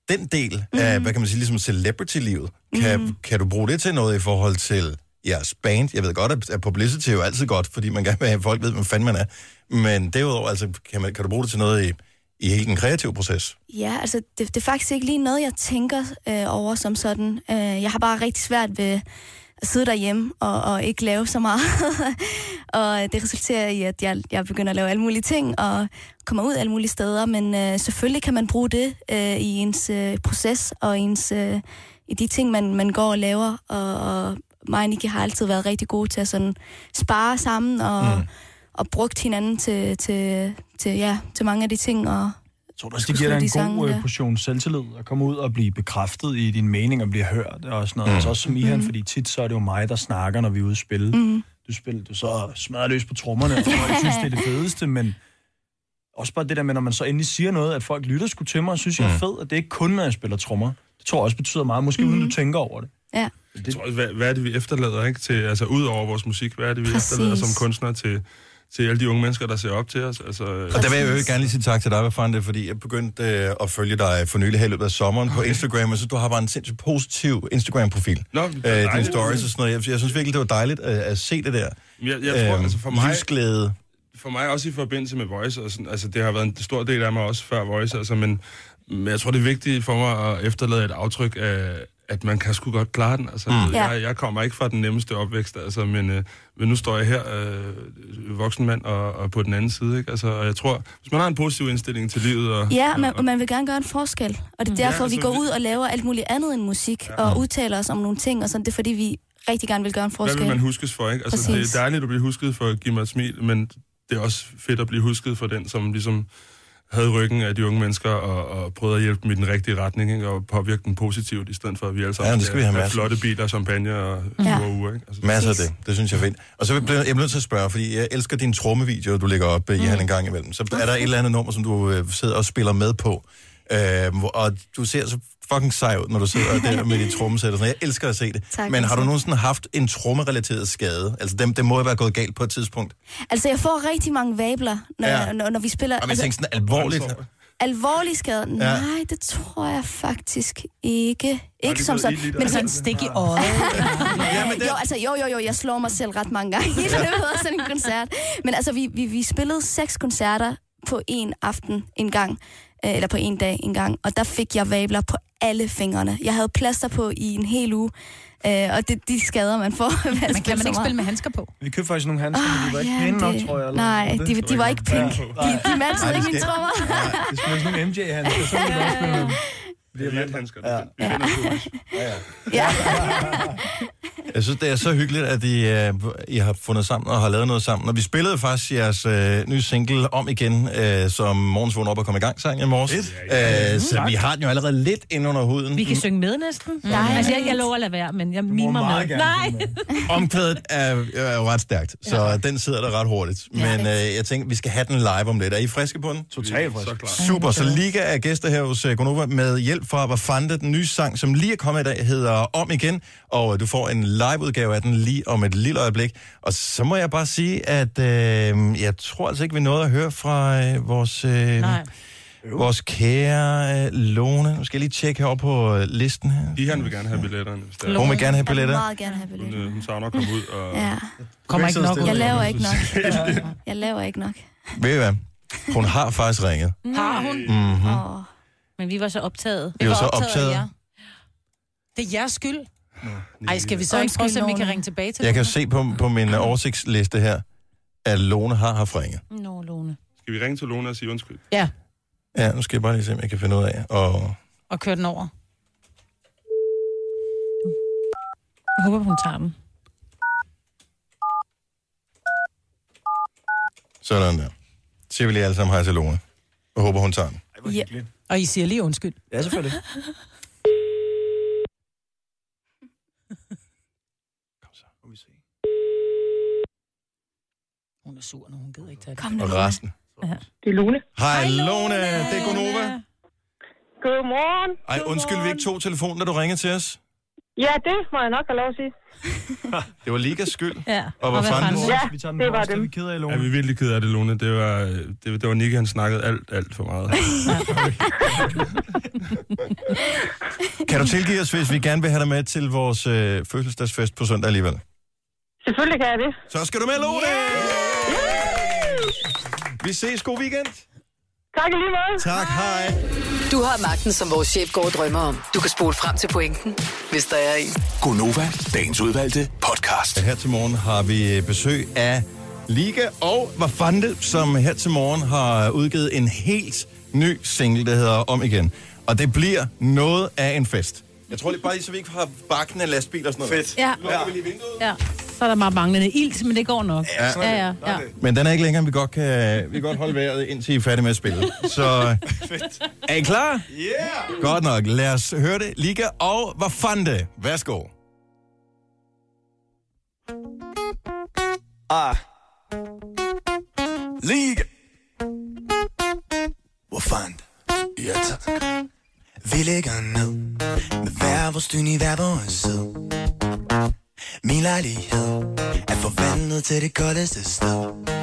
den del af, mm. hvad kan man sige, ligesom celebrity-livet, kan, mm. kan du bruge det til noget i forhold til jeres band? Jeg ved godt, at publicity er jo altid godt, fordi man gerne vil have, at folk ved, hvem fanden man er. Men derudover, altså, kan, man, kan du bruge det til noget i, i hele den kreative proces? Ja, altså, det, det er faktisk ikke lige noget, jeg tænker øh, over som sådan. Øh, jeg har bare rigtig svært ved at sidde derhjemme og, og ikke lave så meget. Og det resulterer i, at jeg, jeg begynder at lave alle mulige ting og kommer ud alle mulige steder. Men øh, selvfølgelig kan man bruge det øh, i ens øh, proces og ens, øh, i de ting, man, man går og laver. Og, og mig og Nicky har altid været rigtig gode til at sådan spare sammen og, mm. og brugt hinanden til, til, til, ja, til mange af de ting. Og jeg tror også, det giver dig en sange, god ja. portion selvtillid at komme ud og blive bekræftet i din mening og blive hørt og sådan noget. Mm. Altså også som Ihan, mm. fordi tit så er det jo mig, der snakker, når vi er ude at spille. Mm. Du spiller, du så smadrer løs på trommerne, og jeg synes, det er det fedeste, men også bare det der med, når man så endelig siger noget, at folk lytter sgu til mig, og synes, jeg er fed, at det ikke kun, når jeg spiller trommer. Det tror jeg også betyder meget, måske mm. uden du tænker over det. Ja. Jeg tror også, hvad, hvad er det, vi efterlader, ikke? Til, altså ud over vores musik, hvad er det, vi Præcis. efterlader som kunstnere til, til alle de unge mennesker, der ser op til os? Altså, og der vil jeg jo gerne lige sige tak til dig, hvad fanden det er, fordi jeg begyndte øh, at følge dig for nylig her i løbet af sommeren okay. på Instagram, og så du har bare en sindssygt positiv Instagram-profil. Nå, øh, dine stories og sådan noget. Jeg, jeg synes virkelig, det var dejligt at, at se det der. Jeg, jeg tror, øh, altså for mig... Livsglæde. For mig også i forbindelse med Voice, og sådan, altså det har været en stor del af mig også før Voice, altså, men, men jeg tror, det er vigtigt for mig at efterlade et aftryk af, at man kan sgu godt klare den. Altså, mm. jeg, jeg kommer ikke fra den nemmeste opvækst, altså, men, øh, men nu står jeg her, øh, voksen mand, og, og på den anden side, ikke? Altså, og jeg tror, hvis man har en positiv indstilling til livet... Og, ja, man, og, og man vil gerne gøre en forskel, og det er derfor, ja, altså, vi går ud og laver alt muligt andet end musik, ja. og udtaler os om nogle ting, og sådan, det er fordi, vi rigtig gerne vil gøre en forskel. Hvad vil man huskes for, ikke? Altså, det er dejligt at blive husket for at give mig et smil, men det er også fedt at blive husket for den, som ligesom havde ryggen af de unge mennesker og, og prøvede at hjælpe dem i den rigtige retning, ikke? Og påvirke dem positivt, i stedet for at vi alle sammen ja, det skal vi have have flotte biler, champagne og ja. uger uger. Ikke? Altså, masser af det. Det synes jeg er fedt. Og så bliver jeg nødt til at spørge, fordi jeg elsker dine trommevideoer, du lægger op mm. i han en gang imellem. Så er der et eller andet nummer, som du øh, sidder og spiller med på. Øh, og du ser så fucking sej ud, når du sidder der med dit trommesæt og sådan. Jeg elsker at se det. Tak, men har du nogensinde haft en trommerelateret skade? Altså, det, det må jo være gået galt på et tidspunkt. Altså, jeg får rigtig mange vabler, når, ja. når, når vi spiller. Og jeg altså, tænker sådan alvorligt. Alvorlig skade? Ja. Nej, det tror jeg faktisk ikke. Ikke som sådan. Men sådan en stik i øjet. ja, men det... jo, altså, jo, jo, jo, jeg slår mig selv ret mange gange i løbet af sådan en koncert. Men altså, vi, vi, vi spillede seks koncerter på en aften en gang. Eller på en dag en gang, og der fik jeg vabler på alle fingrene. Jeg havde plaster på i en hel uge, øh, og det de skader, man får. Men kan man ikke spille med handsker på? Vi købte faktisk nogle handsker, oh, men de var ikke ja, pæne nok, tror jeg. Eller nej, de, de, de var ikke pink. De, de matchede ikke mine trommer. Det skulle være sådan nogle M J-handsker, så ville vi også spille med dem. Det er vathandsker. Ja. Vi finder det. Ja, ja. Jeg synes, det er så hyggeligt, at I, uh, I har fundet sammen og har lavet noget sammen. Og vi spillede faktisk jeres uh, nye single om igen, uh, som Morgens Vågn op og kom i gang sang i morges. Uh, så vi har den jo allerede lidt ind under huden. Vi kan synge med næsten. Mm. Nej, altså jeg, jeg lover at lade være, men jeg mimer med. Nej. Omkvædet er, er jo ret stærkt, så ja. den sidder der ret hurtigt. Men uh, jeg tænker, vi skal have den live om lidt. Er I friske på den? Totalt friske. Super, så Liga er gæster her hos uh, Gonova med hjælp fra Bafante. Den nye sang, som lige er kommet i dag, hedder Om igen, og du får en live-udgave af den lige om et lille øjeblik. Og så må jeg bare sige, at øh, jeg tror altså ikke, vi nåede at høre fra øh, vores, øh, vores kære øh, Lone. Nu skal jeg lige tjekke herovre på øh, listen her. Ihan vil gerne have billetterne. Hun vil gerne have billetter. Jeg vil meget gerne have billetter. Hun, hun savner at komme ud. Og... Ja. Kommer ikke nok ud. Jeg laver ikke nok. Jeg laver ikke nok. Ved I hvad? Hun har faktisk ringet. Har hun? Mm-hmm. Oh. Men vi var så optaget. Vi var så optaget. Ja. Det er jeres skyld. Ej, skal vi så ikke prøve, så vi kan ringe tilbage til Jeg kan se på, på min oversigtsliste her, at Lone har haft ringet. Nå, Lone. Skal vi ringe til Lone og sige undskyld? Ja. Ja, nu skal jeg bare lige se, om jeg kan finde ud af. Og, og køre den over. Jeg håber, hun tager den. Sådan der. Så vi lige alle sammen hej til Lone. Jeg håber, hun tager den. Ja. Og I siger lige undskyld. Ja, selvfølgelig. Kom så, må vi se. Hun er sur, når hun gider ikke tage det. Kom nu, og resten. Ja. Det er Lone. Hej Lone, det er Gonova. Godmorgen. Ej, undskyld, vi ikke tog telefonen, da du ringede til os. Ja, det må jeg nok have lov at sige. Det var Ligas skyld. Ja. Og hvad fanden? Ja, Vi tager den det var første, dem. vi er ked af, Lone. Ja, vi er virkelig ked af det, Lone. Det var, det, det var Nicky, han snakkede alt, alt for meget. Kan du tilgive os, hvis vi gerne vil have dig med til vores øh, fødselsdagsfest på søndag alligevel? Selvfølgelig kan jeg det. Så skal du med, Lone! Vi ses. God weekend. Tak i lige måde. Tak, hej. Du har magten, som vores chef går og drømmer om. Du kan spole frem til pointen, hvis der er en. Gonova, dagens udvalgte podcast. Her til morgen har vi besøg af Liga og Vafande, som her til morgen har udgivet en helt ny single, der hedder Om Igen. Og det bliver noget af en fest. Jeg tror lige bare, så vi ikke har bakkende lastbiler og sådan noget. Fedt. Ja. Lukker vi lige vinduet? Ja. Så er der meget manglende ilt, men det går nok. Ja, ja, ja, ja. Men den er ikke længere, vi godt kan, vi kan godt holde vejret, indtil I er færdige med at spille. Så er I klar? Yeah! Godt nok. Lad os høre det. Liga og Vafande. Værsgo. Ah. Liga. Vafande. Ja, tak. Vi ligger ned med hver vores dyn i hver vores side. Min lejlighed er forvandlet til det koldeste sted.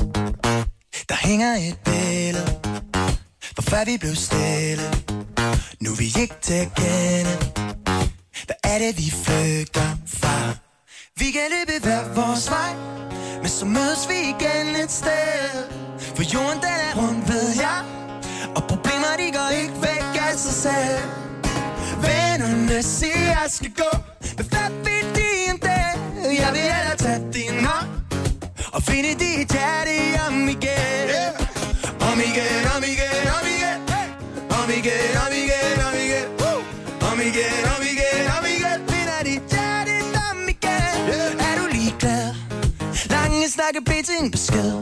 Der hænger et billede, for før vi blev stille. Nu er vi ikke til at kende. Hvad er det vi flygter fra? Vi kan løbe hver vores vej, men så mødes vi igen et sted. For jorden den er rundt, ved jeg, og problemer de går ikke væk af sig selv. Vennerne siger jeg skal gå, men hvad vil de en dag? Jeg vil hellere tage din hånd og finde dit hjerte om igen. Om igen, om igen, om igen. Om igen, om igen, om igen. Om igen, om igen, om igen. Finder dit hjerte om igen. Er du ligeglad? Lange snakke blev til en besked.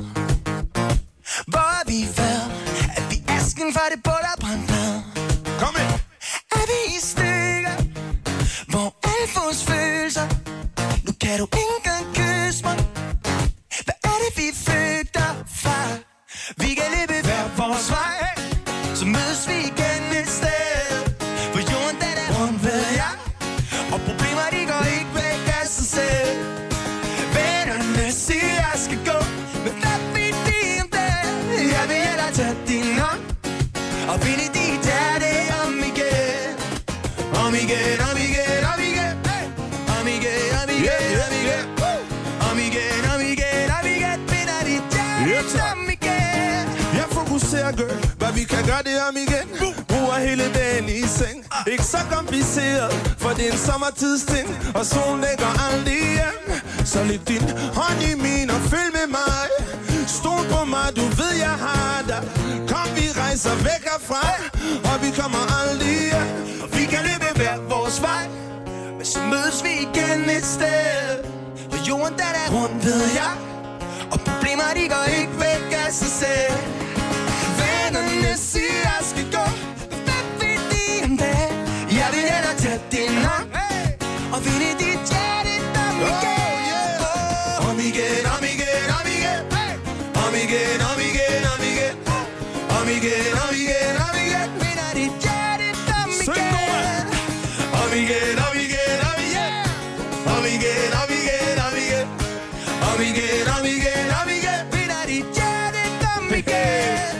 Hvor er vi før? Er vi asken fra det bål og brændt ned? Kom ind! Er vi i stykker? Hvor alle vores følelser? Nu kan du ikke engang kysse mig. Hvad er det vi flygter fra? Vi kan løbe hver vores vej, så mødes vi igen et sted. For jorden den er rundt, ved jeg, og problemer de går ikke væk af sig selv. Vennerne siger jeg skal gå, men hvad vil de om det? Jeg vil hellere tage din hånd og finde dit hjerte om igen. Om igen, om igen, om igen. Om igen, om igen, om igen. Om igen, om igen, om igen. Finder dit hjerte om igen. Jeg fokuserer, girl, hvad vi kan gøre det om igen. Bruger hele dagen i seng. Ikke så kompliceret, for det er en sommertidsting. Og solen lægger aldrig hjem. Så læg din hånd i min og følg med mig. Stol på mig, du ved jeg har dig. Kom, vi rejser væk herfra, og vi kommer aldrig hjem. Og vi kan løbe hver vores vej, men så mødes vi igen et sted. For jorden den er rundt, ved jeg, og problemer de går ikke væk af sig selv. Vennerne siger jeg skal gå, men hvad vil de om det? Jeg vil hellere tage din hånd og vinde dit hjerte om igen. Om igen, om igen, om igen. Om igen, om igen, om igen. Om igen, om igen, om igen. Vinder dit hjerte om igen. Om igen, om igen, om igen. Om igen, om igen, om igen. Om igen, om igen, om igen. Vinder dit hjerte om igen.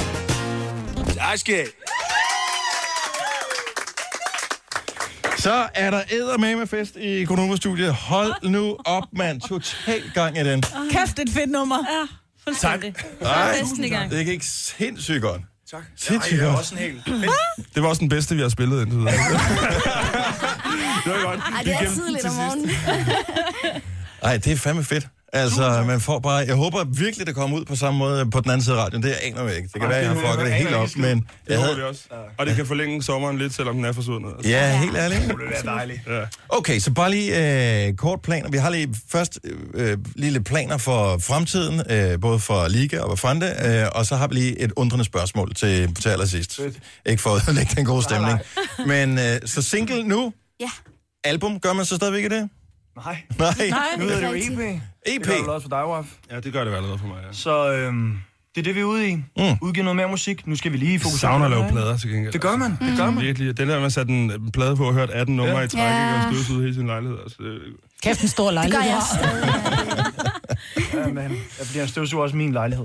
Tak skal Så er der eddermamefest i Gonova-studiet. Hold nu op, mand. Total gang i den. Kæft, et fedt nummer. Ja, fuldstændig. Nej, Festen i gang. det gik sindssygt godt. Tak. Sindssygt Ej, det er godt. også en helt... Det var også den bedste, vi har spillet indtil videre. Det var godt. Ej, det er tidligt om morgenen. Ej, det er fandme fedt. Altså, man får bare... Jeg håber virkelig, det kommer ud på samme måde på den anden side af radioen. Det aner jeg ikke. Det kan Ej, være, jeg det har fucket det helt op, men... Det Jeg håber havde... vi også. Og det kan forlænge sommeren lidt, selvom den er forsvundet. Altså. Ja, helt ærligt. Det vil være dejligt. Ja. Okay, så bare lige øh, kort planer. Vi har lige først øh, lige lidt planer for fremtiden, øh, både for Liga og Vafande, øh, og så har vi lige et undrende spørgsmål til, til allersidst. Fedt. Ikke for at lægge den gode stemning. Nej, nej. Men øh, så single nu. Ja. Album, gør man så stadigvæk i det? Nej. Nej. Nu hedder det jo E P. E P? Det gør det også for dig, Waf. Ja, det gør det jo allerede for mig, ja. Så øhm, Det er det, vi er ude i. Mm. Udgive noget mere musik. Nu skal vi lige fokusere. Savner at lave plader, til gengæld. Det gør man. Det gør man. Virkelig. Den der, man satte en plade på og hørt atten numre ja. i træk, ja. og støvsede hele sin lejlighed. Altså, det... Kæft en stor lejlighed. Det gør jeg ja, men jeg bliver en støvsuger også min lejlighed.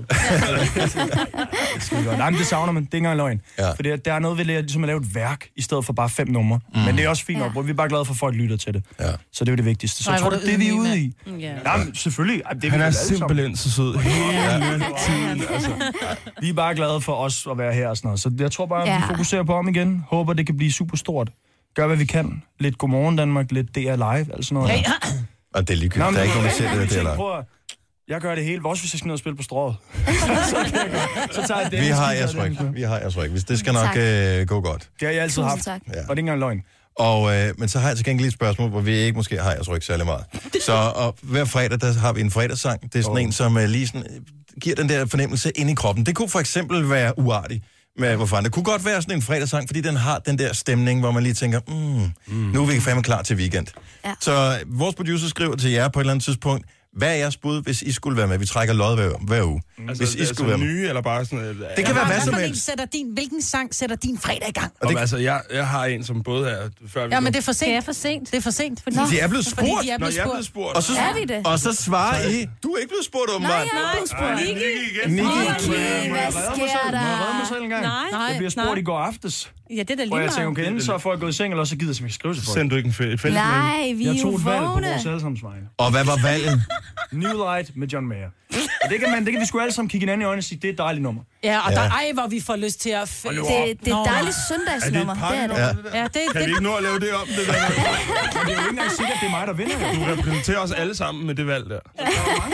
Nej, men det savner man. Det er ikke engang løgn. Ja. For der er noget ved det, ligesom at lave et værk, i stedet for bare fem numre. Mm. Men det er også fint nok, ja. Vi er bare glade for, at folk lytter til det. Ja. Så det er jo det vigtigste. Så jeg tror, det er det, vi er ude i. Ja. Jamen, selvfølgelig. Det er Han er simpelthen så sød hele tiden. Altså. Vi er bare glade for os at være her og sådan noget. Så jeg tror bare, at Ja. vi fokuserer på om igen. Håber, det kan blive super stort. Gør, hvad vi kan. Lidt Godmorgen Danmark, lidt D R Live, altså sådan noget. Hey. Og det er ligegyldigt. Der er ikke nogen, der ser det, det er der. Jeg gør det hele. Også hvis jeg skal ned og spille på strået. så, så tager jeg det. Vi har jeres ryg. Vi har jeres ryg. Hvis det skal nok øh, gå godt. Det har jeg altid haft. Ja. Og det er ikke engang løgn. Og, øh, men så har jeg til gengæld et spørgsmål, hvor vi ikke måske har jeres ryg særlig meget. Så og hver fredag, der har vi en fredagssang. Det er sådan oh. en, som øh, lige sådan, øh, giver den der fornemmelse ind i kroppen. Det kunne for eksempel være uartig. Med, hvorfor? Det kunne godt være sådan en fredagssang, fordi den har den der stemning, hvor man lige tænker, mm, mm. nu er vi fandme klar til weekend. Ja. Så vores producer skriver til jer på et eller andet tidspunkt, hvad er jeres bud, hvis I skulle være med? Vi trækker lod hver, hver uge. Altså, hvis I altså skulle være med. nye, eller bare sådan... Øh, det kan være hvad som helst. Hvilken sang sætter din fredag i gang? Og det, altså, jeg, jeg har en, som både er... Før vi ja, men det er for sent. Det er for sent. Det er for sent. Fordi de er blevet spurgt. Fordi de er blevet Når spurgt. jeg er blevet spurgt. Og så, er vi det? Og så svarer I, du er ikke blevet spurgt om Nej, jeg er blevet spurgt. Niki. Niki, hvad sker der? Må jeg redde mig selv en gang? Nej. Jeg bliver spurgt i går aftes. Ja, det er da lige hvor jeg tænker, meget. okay, enten så er folk gået i seng, eller så gider jeg simpelthen skrive til folk. Send du ikke en fælles melding? Nej, vi er Jeg tog jo et valg på vågne. vores allesammens vegne. Og hvad var valget? New Light med John Mayer. Og det kan, man, det kan vi sgu alle sammen kigge hinanden i øjnene og sige, det er et dejligt nummer. Ja, og der ej, hvor vi får lyst til at... F- Det, det er et dejligt søndagsnummer. Er det et det er det. ja. Ja, det, Kan det, vi ikke nå at lave det om, det der? Men det er jo ikke engang sikkert, at det er mig, der vinder. Du repræsenterer os alle sammen med det valg der. Jeg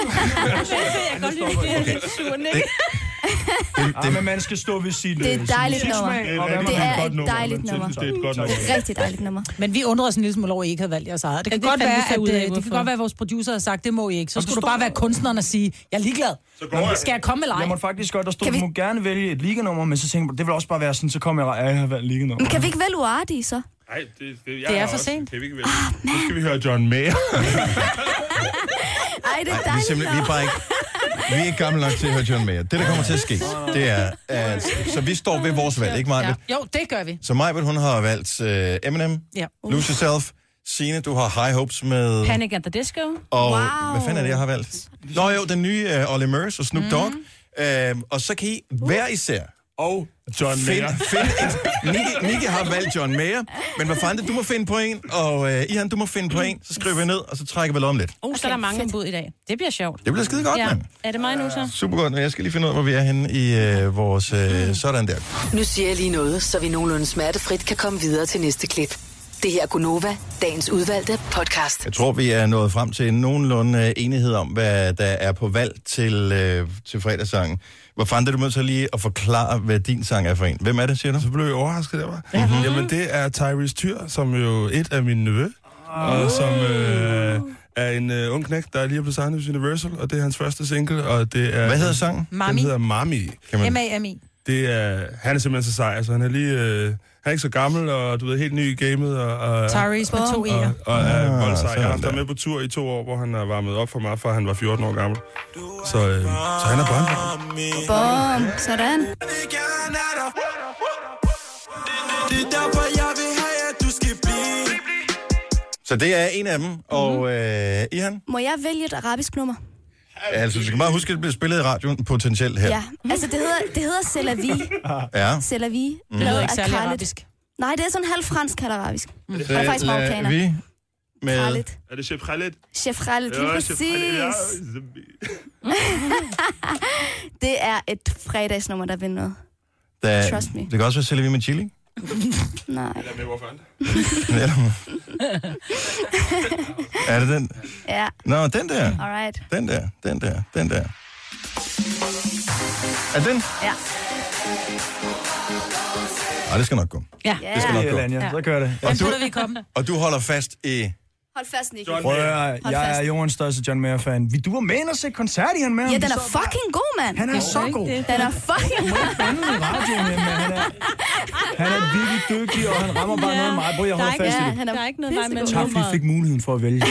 kan godt lide, det er lidt sur, ikke? Ja, men man skal stå ved sit Det er et dejligt nummer. Det er Det er et dejligt Jeg nummer. synes, det er et godt nummer. Det er et rigtig dejligt nummer. Men vi undrede os en lille smule over, at I ikke havde valgt jeres eget. Det kan Ja, det godt fandt vi være, så at ud af, øh, det kan hvorfor. godt være, at vores producer havde sagt, det må I ikke. Så skulle du bare være kunstneren og sige, jeg er ligeglad. Skal jeg komme eller ej? Jeg måtte faktisk godt, der stod, Kan vi- du må gerne vælge et liganummer, men så tænkte jeg, det vil også bare være sådan, så kommer jeg, ja, jeg har valgt liganummer. Men kan vi ikke vælge uartige så? Nej, det, det, jeg Det er har for også- sent. Kan vi ikke vælge? Nu skal vi høre John Mayer. Ej, det er Nej, vi er dejligt simpelthen, vi er bare ikke, vi er ikke gamle nok til at høre John Mayer. Det, der kommer til at ske, det er, at, så vi står ved vores valg, ikke Majbet? Ja. Jo, det gør vi. Så Majbet, hun har valgt uh, Eminem, Ja. Lose Yourself. Signe, du har High Hopes med... Panic at the Disco. Og Wow. hvad fanden er det, jeg har valgt? Nå jo, den nye uh, Olly Murs og Snoop Dogg. Mm. Uh, og så kan I hver især Og John find, Mayer. find en... Nicky, Nicky har valgt John Mayer, men hvad fanden, du må finde på en, og uh, Ihan, du må finde på en, så skriver vi ned, og så trækker vi lov om lidt. Uh, så er der mange bud i dag. Det bliver sjovt. Det bliver skide godt, Ja. mand. Er det mig nu så? Super godt, men jeg skal lige finde ud af, hvor vi er henne i uh, vores uh, sådan der. Nu siger jeg lige noget, så vi nogenlunde smertefrit kan komme videre til næste klip. Det her er Gunova, dagens udvalgte podcast. Jeg tror, vi er nået frem til nogenlunde uh, enighed om, hvad der er på valg til, uh, til fredagssangen. Hvor fanden er du med til lige at forklare, hvad din sang er for en? Hvem er det, siger du? Så blev jeg overrasket der, var. Mm-hmm. Jamen, det er Tyrese Tyr, som jo et af mine nevø, og som øh, er en øh, ung knægt, der lige er blevet signet hos Universal, og det er hans første single, og det er... Hvad hedder sangen? Mami. Den hedder Mami. Kan man... M A M I. Det er, han er simpelthen så sej, så han er lige... Øh, han er ikke så gammel, og du ved, helt ny i gamet, og... og Tyrese med to og, E'er. og er Ah, voldsej. Jeg har haft sådan ham med på tur i to år, hvor han har varmet op for mig, fra han var fjorten år gammel. Så, øh, så han er brandvarm. Bum, sådan. Det er derfor, jeg vil have, at du skal blive. Så det er en af dem, og øh, Ihan? Må jeg vælge et arabisk nummer? Altså, du skal bare huske, at det bliver spillet i radioen potentielt her. Ja, altså det hedder, det hedder C'est la vie. Ja. C'est la vie. Mm. Det Lavet lyder af ikke særlig Khaled. arabisk. Nej, det er sådan halv fransk, halv arabisk. Mm. Han er faktisk marokkaner. Vi med... Khaled. Er det Chef Khaled? Chef Khaled, lige Ja, præcis. Chef Khaled, ja. Det er et fredagsnummer, der vinder noget. Da, Trust me. det kan også være Selvi med chili. Nej. Eller med, hvorfor andet? Er det den? Ja. Nå, den der. Alright. Den der, den der, den der. Er den? Ja. Ej, det skal nok gå. Ja. Det skal nok gå. Ja, så gør det. Og Den du, putter vi i koppen. og du holder fast i Hold fast, Nicky. Prøv at høre, jeg er jordens største John Mayer-fan. Vi du var med ind og se koncert i han med ham. Ja, den er fucking god, mand. Han er så god. Den er fucking god. Han er radioen, men han er, han er virkelig dygtig, og han rammer bare ja. noget meget. Brug, jeg holder fast i det. Der er ikke noget vej med tak, vi fik muligheden for at vælge.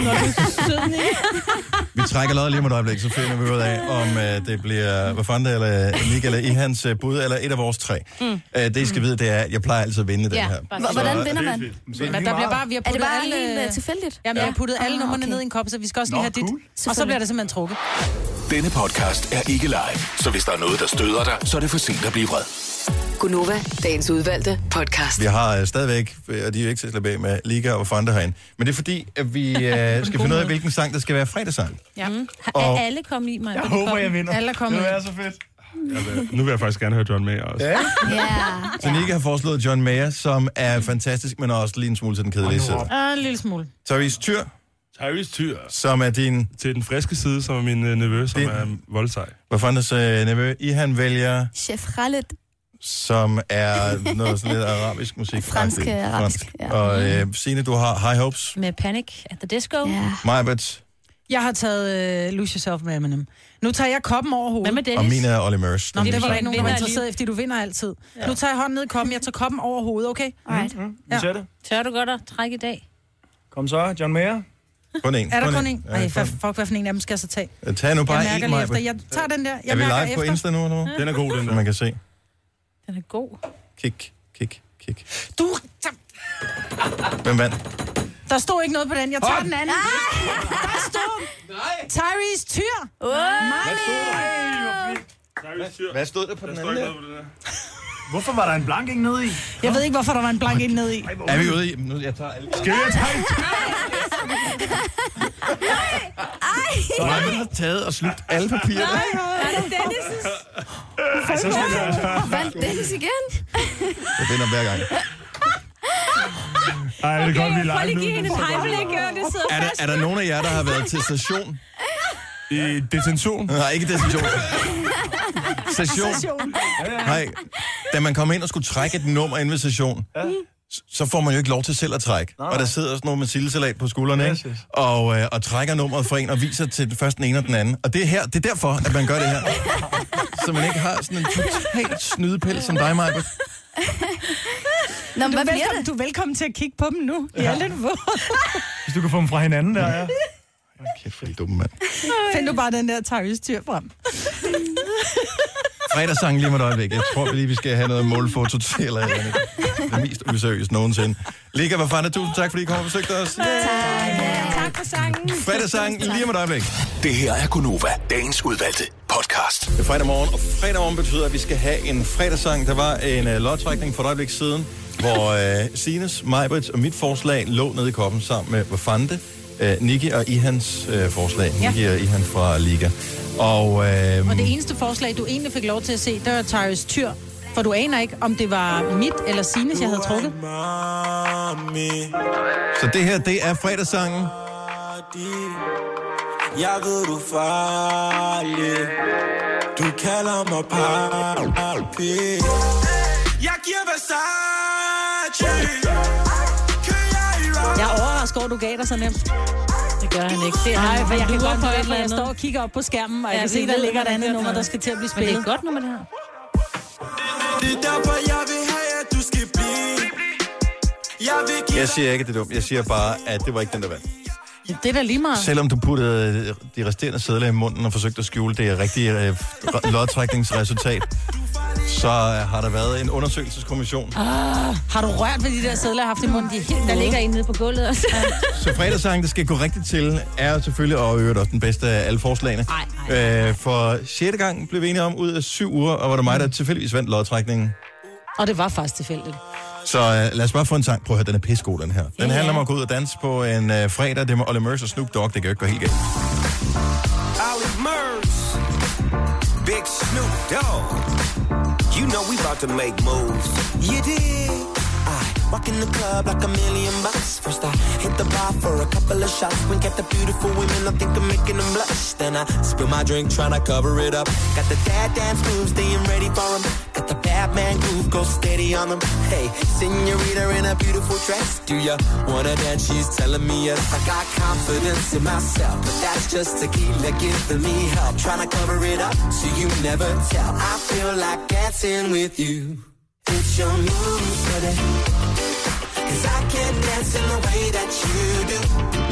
Vi trækker loddet lige om et øjeblik, så finder vi ud af, om uh, det bliver Vafanda eller Nick eller i hans uh, bud, eller et af vores tre. Mm. Uh, det, I skal vide, det er, at jeg plejer altid at vinde ja, den her. Så, hvordan vinder man? Men der bliver bare, vi har er det bare alle, helt uh, tilfældigt? Jamen, jeg har puttet alle numrene ned i en kop, så vi skal også lige have dit. Og så bliver det simpelthen trukket. Denne podcast er ikke live, så hvis der er noget, der støder dig, så er det for sent at blive vred. Gunova, dagens udvalgte podcast. Vi har uh, stadigvæk, og de er jo ikke til at slippe af med Liga og Vafanda herinde, men det er fordi, at vi uh, skal finde ud af, hvilken sang, der skal være fredagssang. Ja. Mm. Og er alle kommet i mig? Jeg håber, jeg vinder. Alle er kommet. Det er så fedt. Vil, nu vil jeg faktisk gerne høre John Mayer også. Ja? Yeah. Så Nicky har foreslået John Mayer, som er fantastisk, men også lige en smule til den kedelige side. Ah, en lille smule. Tyrese Tyr. Tyrese Tyr. Som er din... Til den friske side, som er min uh, nevø, som din... er voldsej. Hvad fanden er uh, nevø? I han vælger... Chef Khaled. Som er noget sådan lidt arabisk musik. Fransk, arabisk, ja. Og uh, Signe, du har High Hopes. Med Panic at the Disco. Ja. Majbert. Jeg har taget uh, Lose Yourself med Eminem. Nu tager jeg koppen over hovedet. Hvad med Dennis? Og min er Olly Murs. Nå, det var der ikke nogen, der var interesseret i, fordi du vinder altid. Ja. Nu tager jeg hånden ned i koppen. Jeg tager koppen over hovedet, okay? Alright. Mm-hmm. Ja. Vi ser det. Tør du godt at trække i dag? Kom så, John Mayer. Kun en. Er der kun en? Ej, fuck, fuck, hvad for en af dem skal jeg så tage? Tag nu bare jeg mærker en, lige efter. Jeg tager den der. Jeg er vi mærker live efter. på Insta nu? Eller? Den er god, den der. Man kan se. Den er god. Kik, kik, kik. Du... Hvem vandt? Der stod ikke noget på den. Jeg tager Hold. den anden. Der stod Tyrese Tyr. Hvad stod, Hvad stod der på der den anden der? Hvorfor var der en blank en nede i? Jeg ved ikke, hvorfor der var en blank en nede i. Er vi ude i? Nu, jeg tager alle. Skal jeg tage? Så har vi taget og slugt alle papirerne. Nej, er det Dennis'? Vandt Dennis igen? Jeg vinder hver gang. Ej, det er godt, vi er Prøv lige live give hende nu. et hejblik, det sidder Er der, fast. er der nogen af jer, der har været til station? I detention? Nej, ikke detention. Station. Nej, da man kom ind og skulle trække et nummer ind ved station, ja. så får man jo ikke lov til selv at trække. Nej. Og der sidder sådan noget med sildesalat på skuldrene, yes, yes. Og, øh, og trækker nummeret for en og viser til først den ene og den anden. Og det er her, det er derfor, at man gør det her. Så man ikke har sådan en totalt snydepæl som dig, Majbert. Nå, du, hvad er velkommen, du er velkommen til at kigge på dem nu. Ja. I alle Hvis du kan få dem fra hinanden der, ja. Kæft, for dumme mand. Find du bare den der Tyrese Tyr frem. Fredagssang lige med et øjeblik. Jeg tror lige, vi skal have noget målfoto til, eller andet. Det mest useriøst nogensinde. Liga, hvad fanden, tusind tak, fordi I kom og besøgte os. Tak. Tak for sangen. Fredagssang lige med et øjeblik. Det her er Gunova, dagens udvalgte podcast. Det er fredag morgen, og fredag morgen betyder, at vi skal have en fredagssang. Der var en uh, lodtrækning for et øjeblik siden, hvor uh, Sines, Majbrits og mit forslag lå nede i koppen sammen med Vafanda, uh, Nicky og Ihans uh, forslag. Ja. Nicky og Ihan fra Liga. Og, øh, og det eneste forslag, du egentlig fik lov til at se, det var Tyrese Tyr. For du aner ikke, om det var mit eller Sines, jeg havde trukket. Så det her, det er fredagssangen. Jeg ved, du er farlig. Du kalder mig papi. Jeg giver Versace. Jeg er overrasket over, du gav dig så nemt. Det gør han ikke. Det er Nej, for jeg kan lurer godt på, høre, at når jeg jeg står og kigger op på skærmen, og Ja, jeg kan vi se, der ved, ligger et hvad andet det er. nummer, der skal til at blive Men det spillet. er et godt nummer, det her. Det er derfor, jeg vil have, at du skal blive. Jeg vil give Jeg siger ikke, det er dumt. Jeg siger bare, at det var ikke den, der vandt. Det er da lige meget. Selvom du puttede de resterende sædler i munden og forsøgte at skjule det rigtige øh, lodtrækningsresultat, så har der været en undersøgelseskommission. Ah, har du rørt ved de der sædler, jeg har haft i munden? De er helt Der ligger en nede på gulvet også. Så fredagssangen, der skal gå rigtigt til, er jo selvfølgelig og øvrigt også den bedste af alle forslagene. Ej, ej. Øh, for sjette gang blev vi enige om ud af syv uger, og var det mig, der tilfældigvis vandt lodtrækningen. Og det var faktisk tilfældigt. Så øh, lad os bare få en sang. Prøv at høre, den er pissegod, den her. Den Ja. handler om at gå ud og danse på en øh, fredag. Det er med Olly Murs og Snoop Dogg. Det kan jo ikke gå helt galt. Olly Murs, Big Snoop Dogg. You know we about to make moves. You dig? Walking the club like a million bucks. First I hit the bar for a couple of shots. Wink at the beautiful women, I think I'm making them blush. Then I spill my drink, tryna cover it up. Got the dad dance moves, staying ready for them. Got the bad man groove, go steady on them. Hey, senorita in a beautiful dress. Do ya wanna dance? She's telling me yes. I got confidence in myself, but that's just tequila giving me help. Tryna cover it up so you never tell. I feel like dancing with you. It's your moves, baby. Cause I can't dance in the way that you do.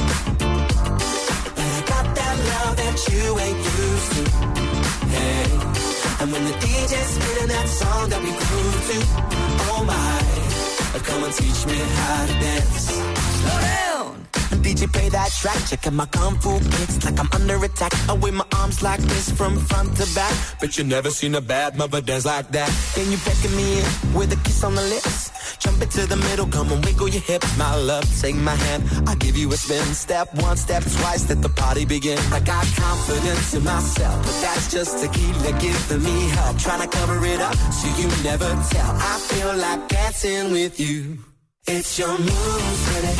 But I got that love that you ain't used to. Hey, and when the D J's spinning that song that we grew to, oh my, come and teach me how to dance. Slow down. D J play that track, checking my kung fu kicks like I'm under attack. I wave my arms like this from front to back. But you never seen a bad mother dance like that. Then you beckon me in with a kiss on the lips. Jump into the middle, come and wiggle your hips. My love, take my hand, I'll give you a spin. Step one, step twice, let the party begin. I got confidence in myself, but that's just tequila giving me help. Trying to cover it up so you never tell. I feel like dancing with you. It's your moves, baby.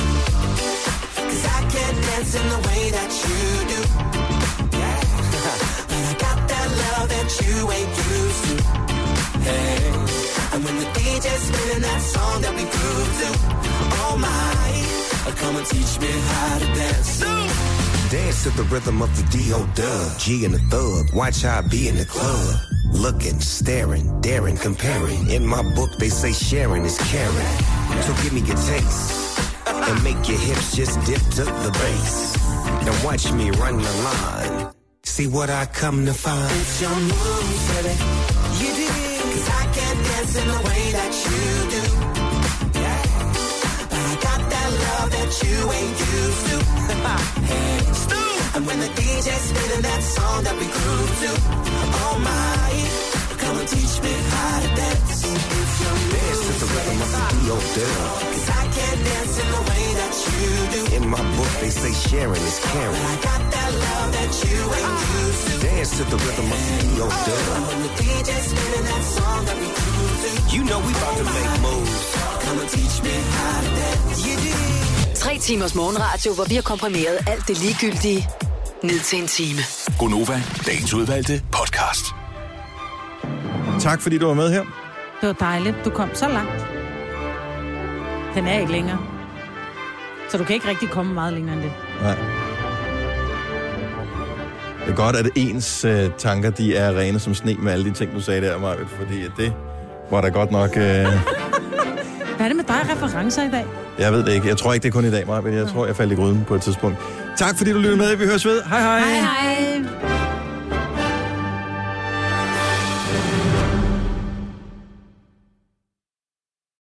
Cause I can't dance in the way that you do. Yeah. But I got that love that you ain't used to. Hey. And when the D J's spinning that song that we grew to, oh my, come and teach me how to dance. Dance to the rhythm of the D O Dub, G and the Thug, watch how I be in the club. Looking, staring, daring, comparing. In my book they say sharing is caring. So give me your taste and make your hips just dip to the bass. And watch me run the line. See what I come to find. It's your moves, baby. You do. Cause I can't dance in the way that you do. Yeah. But I got that love that you ain't used to. Hey, Stu. And when the D J's spinning that song that we grew to, oh my, come and teach me how to dance. It's your dance to the rhythm of the D O Dub. Cause I can't dance in the way that you do. In my book they say sharing is caring. But I got that love that you ain't used to. Dance to the rhythm of the D O Dub. And when the D J's spinning that song that we grew to, you know we about to make moves. Come and teach me how to dance. You did. Tre timers morgenradio, hvor vi har komprimeret alt det ligegyldige ned til en time. Gonova, dagens udvalgte podcast. Tak fordi du var med her. Det var dejligt. Du kom så langt. Den er ikke længere. Så du kan ikke rigtig komme meget længere end det. Nej. Det er godt, at ens øh, tanker, de er rene som sne med alle de ting, du sagde der, Marvind, fordi det var da godt nok... Øh... Hvad er det med dig referencer i dag? Jeg ved det ikke. Jeg tror ikke, det er kun i dag, Marvind. Jeg tror, jeg faldt i gryden på et tidspunkt. Tak fordi du lyttede med. Vi høres ved. Hej hej. Hej hej.